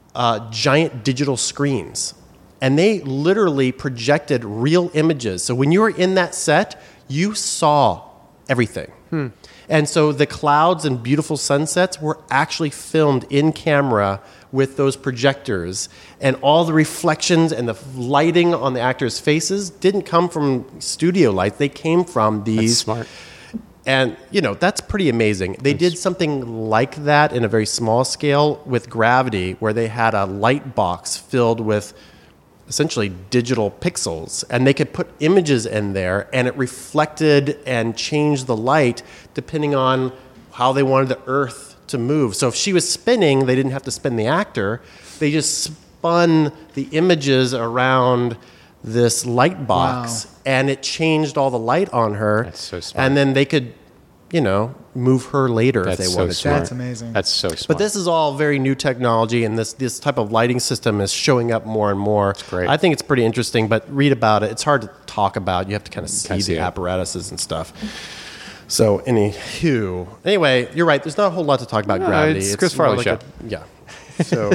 giant digital screens. And they literally projected real images. So when you were in that set, you saw everything. And so the clouds and beautiful sunsets were actually filmed in camera with those projectors. And all the reflections and the lighting on the actors' faces didn't come from studio lights. They came from these. That's smart. And, that's pretty amazing. They did something like that in a very small scale with Gravity, where they had a light box filled with essentially digital pixels, and they could put images in there, and it reflected and changed the light depending on how they wanted the Earth to move. So if she was spinning, they didn't have to spin the actor. They just spun the images around this light box, Wow. and it changed all the light on her. That's so smart. And then they could, move her later That's if they so wanted smart. to. That's amazing. That's so smart. But this is all very new technology, and this type of lighting system is showing up more and more. It's great. I think it's pretty interesting, but read about it. It's hard to talk about. You have to kind of see see the it. apparatuses and stuff. So, anyway, you're right. There's not a whole lot to talk about No, Gravity. it's Chris more Farley show. yeah. So,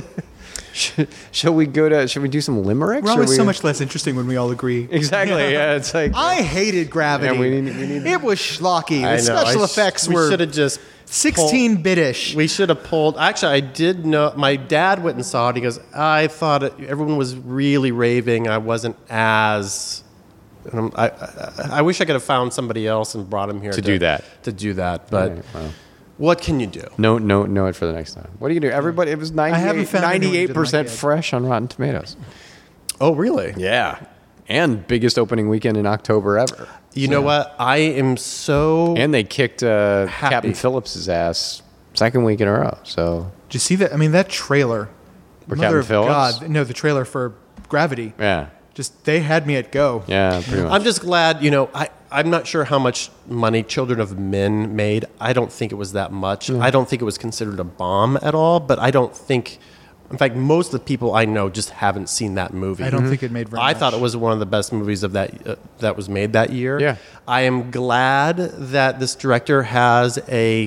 Shall we do some limericks? We're or always we- so much less interesting when we all agree. Exactly. Yeah, it's like I hated Gravity. Yeah, we need- It was schlocky. I The know. special effects we were should have just 16-bit-ish. We should have pulled. Actually, I did know. My dad went and saw it. He goes, I thought everyone was really raving. I wasn't as. And I wish I could have found somebody else and brought him here To do that. To do that, but Right, well. what can you do? No, it for the next time. What are you gonna do? Everybody, it was haven't found anyone who didn't like 98% it. fresh on Rotten Tomatoes. Oh, really? Yeah, and biggest opening weekend in October ever. You know what? I am so. And they kicked Captain Phillips' ass second week in a row. So Did you see that? I mean, that trailer. For Mother Captain of Phillips? God. No, the trailer for Gravity. yeah, Just, they had me at go. yeah, pretty much. I'm just glad. I'm not sure how much money Children of Men made. I don't think it was that much. I don't think it was considered a bomb at all. But I don't think. In fact, most of the people I know just haven't seen that movie. I don't think it made very I much. thought it was one of the best movies of that was made that year. Yeah. I am glad that this director has a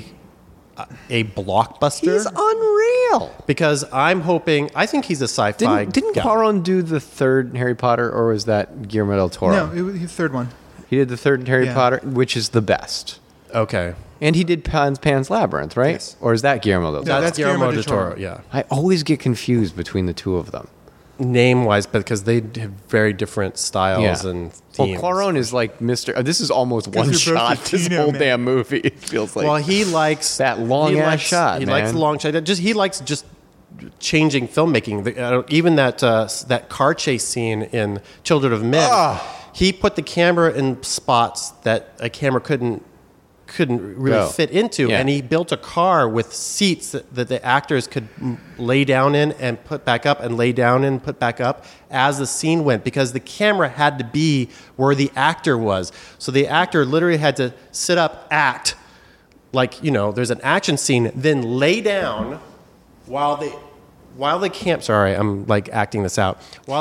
blockbuster. He's unreal. Because I'm hoping. I think he's a sci-fi. Didn't guy. Cuarón do the third Harry Potter, or was that Guillermo del Toro? No, it was the third one. He did the third Harry Yeah. Potter, which is the best. Okay. And he did Pan's Labyrinth, right? Yes. Or is that Guillermo del Toro? that's Guillermo Guillermo del del Toro. Toro. Yeah. I always get confused between the two of them. Name-wise, because they have very different styles and Well, themes. Cuarón is like Mr. This is almost one they're both shot. This Latino whole men. damn movie. It feels like. Well, he likes That long-ass shot, He likes man. the long shot. He likes just changing filmmaking. Even that car chase scene in Children of Men, he put the camera in spots that a camera couldn't really Go. fit into, Yeah. and he built a car with seats that the actors could lay down in and put back up, and lay down in and put back up as the scene went, because the camera had to be where the actor was. So the actor literally had to sit up, act like, there's an action scene, then lay down while the sorry, I'm like acting this out. While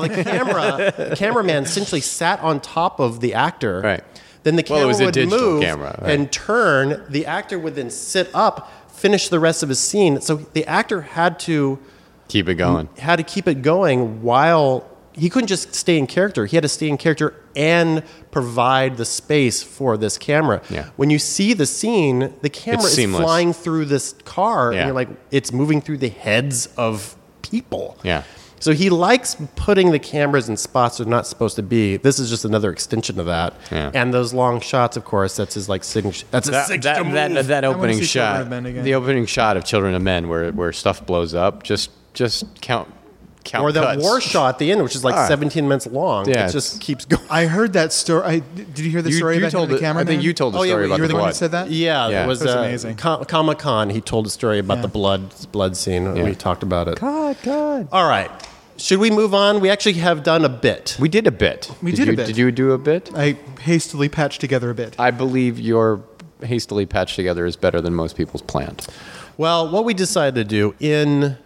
the cameraman essentially sat on top of the actor. Right. Then the Well, it camera was a would digital move camera, right. and turn. The actor would then sit up, finish the rest of his scene. So the actor had to keep it going. keep it going while he couldn't just stay in character. He had to stay in character and provide the space for this camera. Yeah. When you see the scene, the camera It's is seamless. flying through this car, Yeah. and you're like, it's moving through the heads of people. Yeah. So he likes putting the cameras in spots they're not supposed to be. This is just another extension of that. Yeah. And those long shots, of course, that's his signature. That's a signature move. That opening see Children shot, of Men again. the opening shot of Children of Men, where stuff blows up. Just count. Or the cuts. war shot at the end, which is like Ah. 17 minutes long. Yeah, it just keeps going. I heard that story. Did you hear the story about told the it- camera? I think you told the Oh, yeah, story you about You were the the one blood. who said that? Yeah, Yeah. it was That was amazing. Comic-Con. He told a story about Yeah. the blood scene. Yeah. We talked about it. God. All right. Should we move on? We actually have done a bit. We did a bit. We did a you, bit. Did you do a bit? I hastily patched together a bit. I believe your hastily patched together is better than most people's planned. Well, what we decided to do in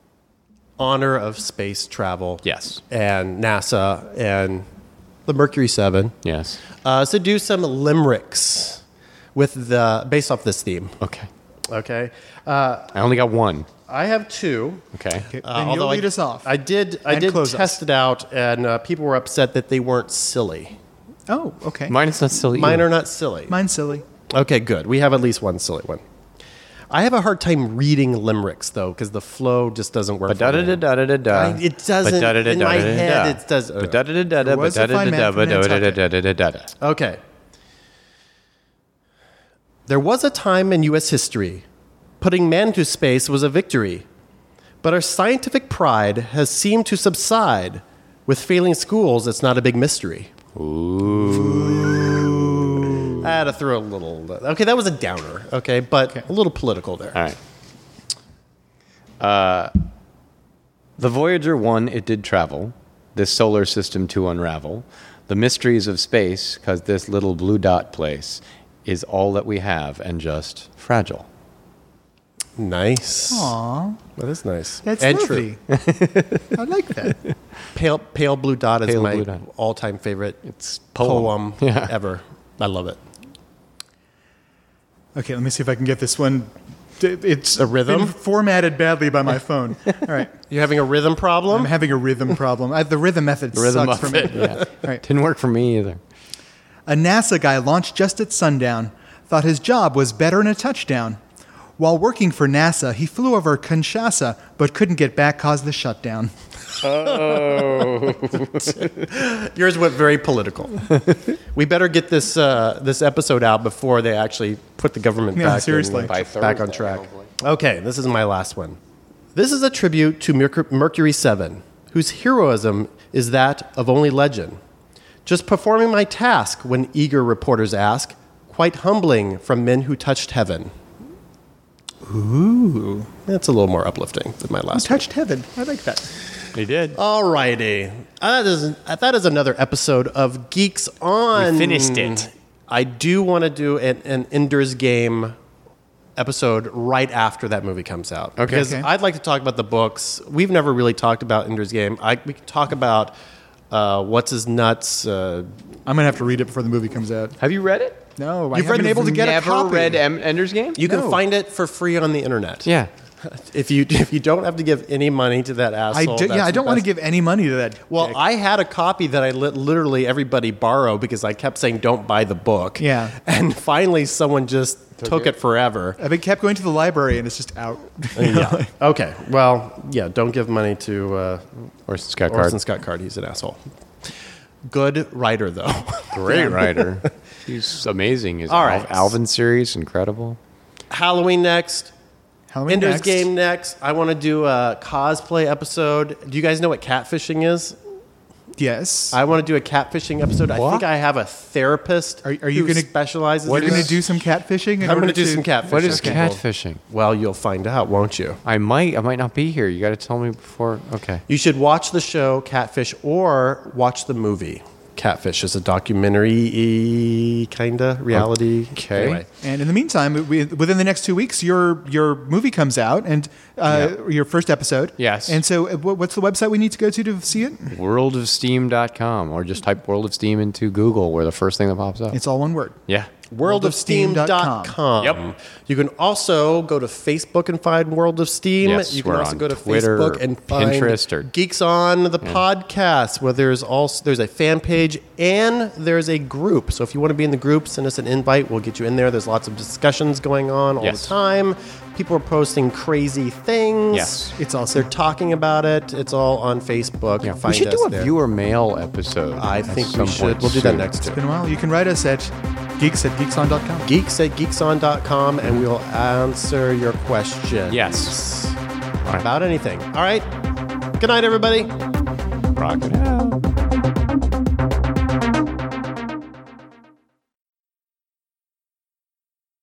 honor of space travel, Yes. and NASA and the Mercury 7, Yes. is to do some limericks based off this theme. Okay. Okay, I only got one. I have two. Okay. Then Although you'll I- lead us off. I did And close us. test it out, and people were upset that they weren't silly. Oh, okay. Mine is not silly. Mine either. are not silly. Mine's silly. Okay, good. We have at least one silly one. I have a hard time reading limericks though, because the flow just doesn't work. for me. Ba-da-da-da-da-da-da. It doesn't- in my head, it does- Ba-da-da-da-da, There was a fine man from Nantucket. ba-da-da-da-da-da-da-da. Okay. There was a time in U.S. history putting man to space was a victory, but our scientific pride has seemed to subside. With failing schools, it's not a big mystery. Ooh. I had to throw a little. Okay, that was a downer. Okay, but a little political there. All right. The Voyager 1, it did travel, this solar system to unravel. The mysteries of space, because this little blue dot place is all that we have and just fragile. Nice. Aw, That is nice. that's and lovely. true. I like that. Pale blue dot is Pale my Blue Dot. all-time favorite. It's poem Yeah. ever. I love it. Okay, let me see if I can get this one. It's A rhythm? been formatted badly by my phone. All right, You having a rhythm problem? I'm having a rhythm problem. The rhythm method sucks for me. Yeah. All right. Didn't work for me either. A NASA guy launched just at sundown, thought his job was better than a touchdown. While working for NASA, he flew over Kinshasa, but couldn't get back cause of the shutdown. Yours went very political. We better get this this episode out before they actually put the government Yeah, back seriously. By back on Thursday, track. hopefully. Okay, this is my last one. This is a tribute to Mercury 7, whose heroism is that of only legend. Just performing my task when eager reporters ask, quite humbling from men who touched heaven. Ooh. That's a little more uplifting than my last one. Touched heaven. I like that. He did. All righty. That is another episode of Geeks On. We finished it. I do want to do an Ender's Game episode right after that movie comes out. Okay. Because Okay. I'd like to talk about the books. We've never really talked about Ender's Game. We can talk about what's his nuts. I'm gonna have to read it before the movie comes out. Have you read it? No, I You've haven't been read- able to get a Never copy. read Ender's Game? You can No. find it for free on the internet. Yeah. If you don't have to give any money to that asshole. that's I the don't want to best. give any money to that. Well, dick. I had a copy that I literally everybody borrow because I kept saying don't buy the book. Yeah. And finally someone just took it forever. I've been kept going to the library and it's just out. Yeah. Okay. Well, yeah, don't give money to Orson Scott Card. Orson Scott Card. He's an asshole. Good writer, though. Great writer. He's amazing. His All right. Alvin series, incredible. Halloween next. Halloween Ender's next. Game next. I want to do a cosplay episode. Do you guys know what catfishing is? Yes. I want to do a catfishing episode. I think I have a therapist Are you who gonna- specializes You're in going to this. do some catfishing? in I'm going order to do some catfishing. What is Okay. catfishing? Well, you'll find out, won't you? I might not be here. You got to tell me before. Okay. You should watch the show Catfish or watch the movie Catfish. It's a documentary kind of reality. Okay. Anyway. And in the meantime, within the next 2 weeks, your movie comes out and your first episode. Yes. And so, what's the website we need to go to see it? Worldofsteam.com, or just type World of Steam into Google. We're the first thing that pops up. It's all one word. Yeah. worldofsteam.com. Yep. You can also go to Facebook and find World of Steam. Yes, you can we're also on go to Twitter, Facebook and find Pinterest, or- Geeks on the podcast, where there's a fan page and there's a group. So if you want to be in the group, send us an invite. We'll get you in there. There's lots of discussions going on all Yes. the time. People are posting crazy things. Yes. It's awesome. They're talking about it. It's all on Facebook. Yeah. We Find should us do a there. viewer mail episode. I at think we some should. point We'll do that soon. next It's year. been a while. You can write us at geeks@geekson.com. Geeks@geekson.com, and we'll answer your questions. Yes. About anything. All right. Good night, everybody. Rock it out.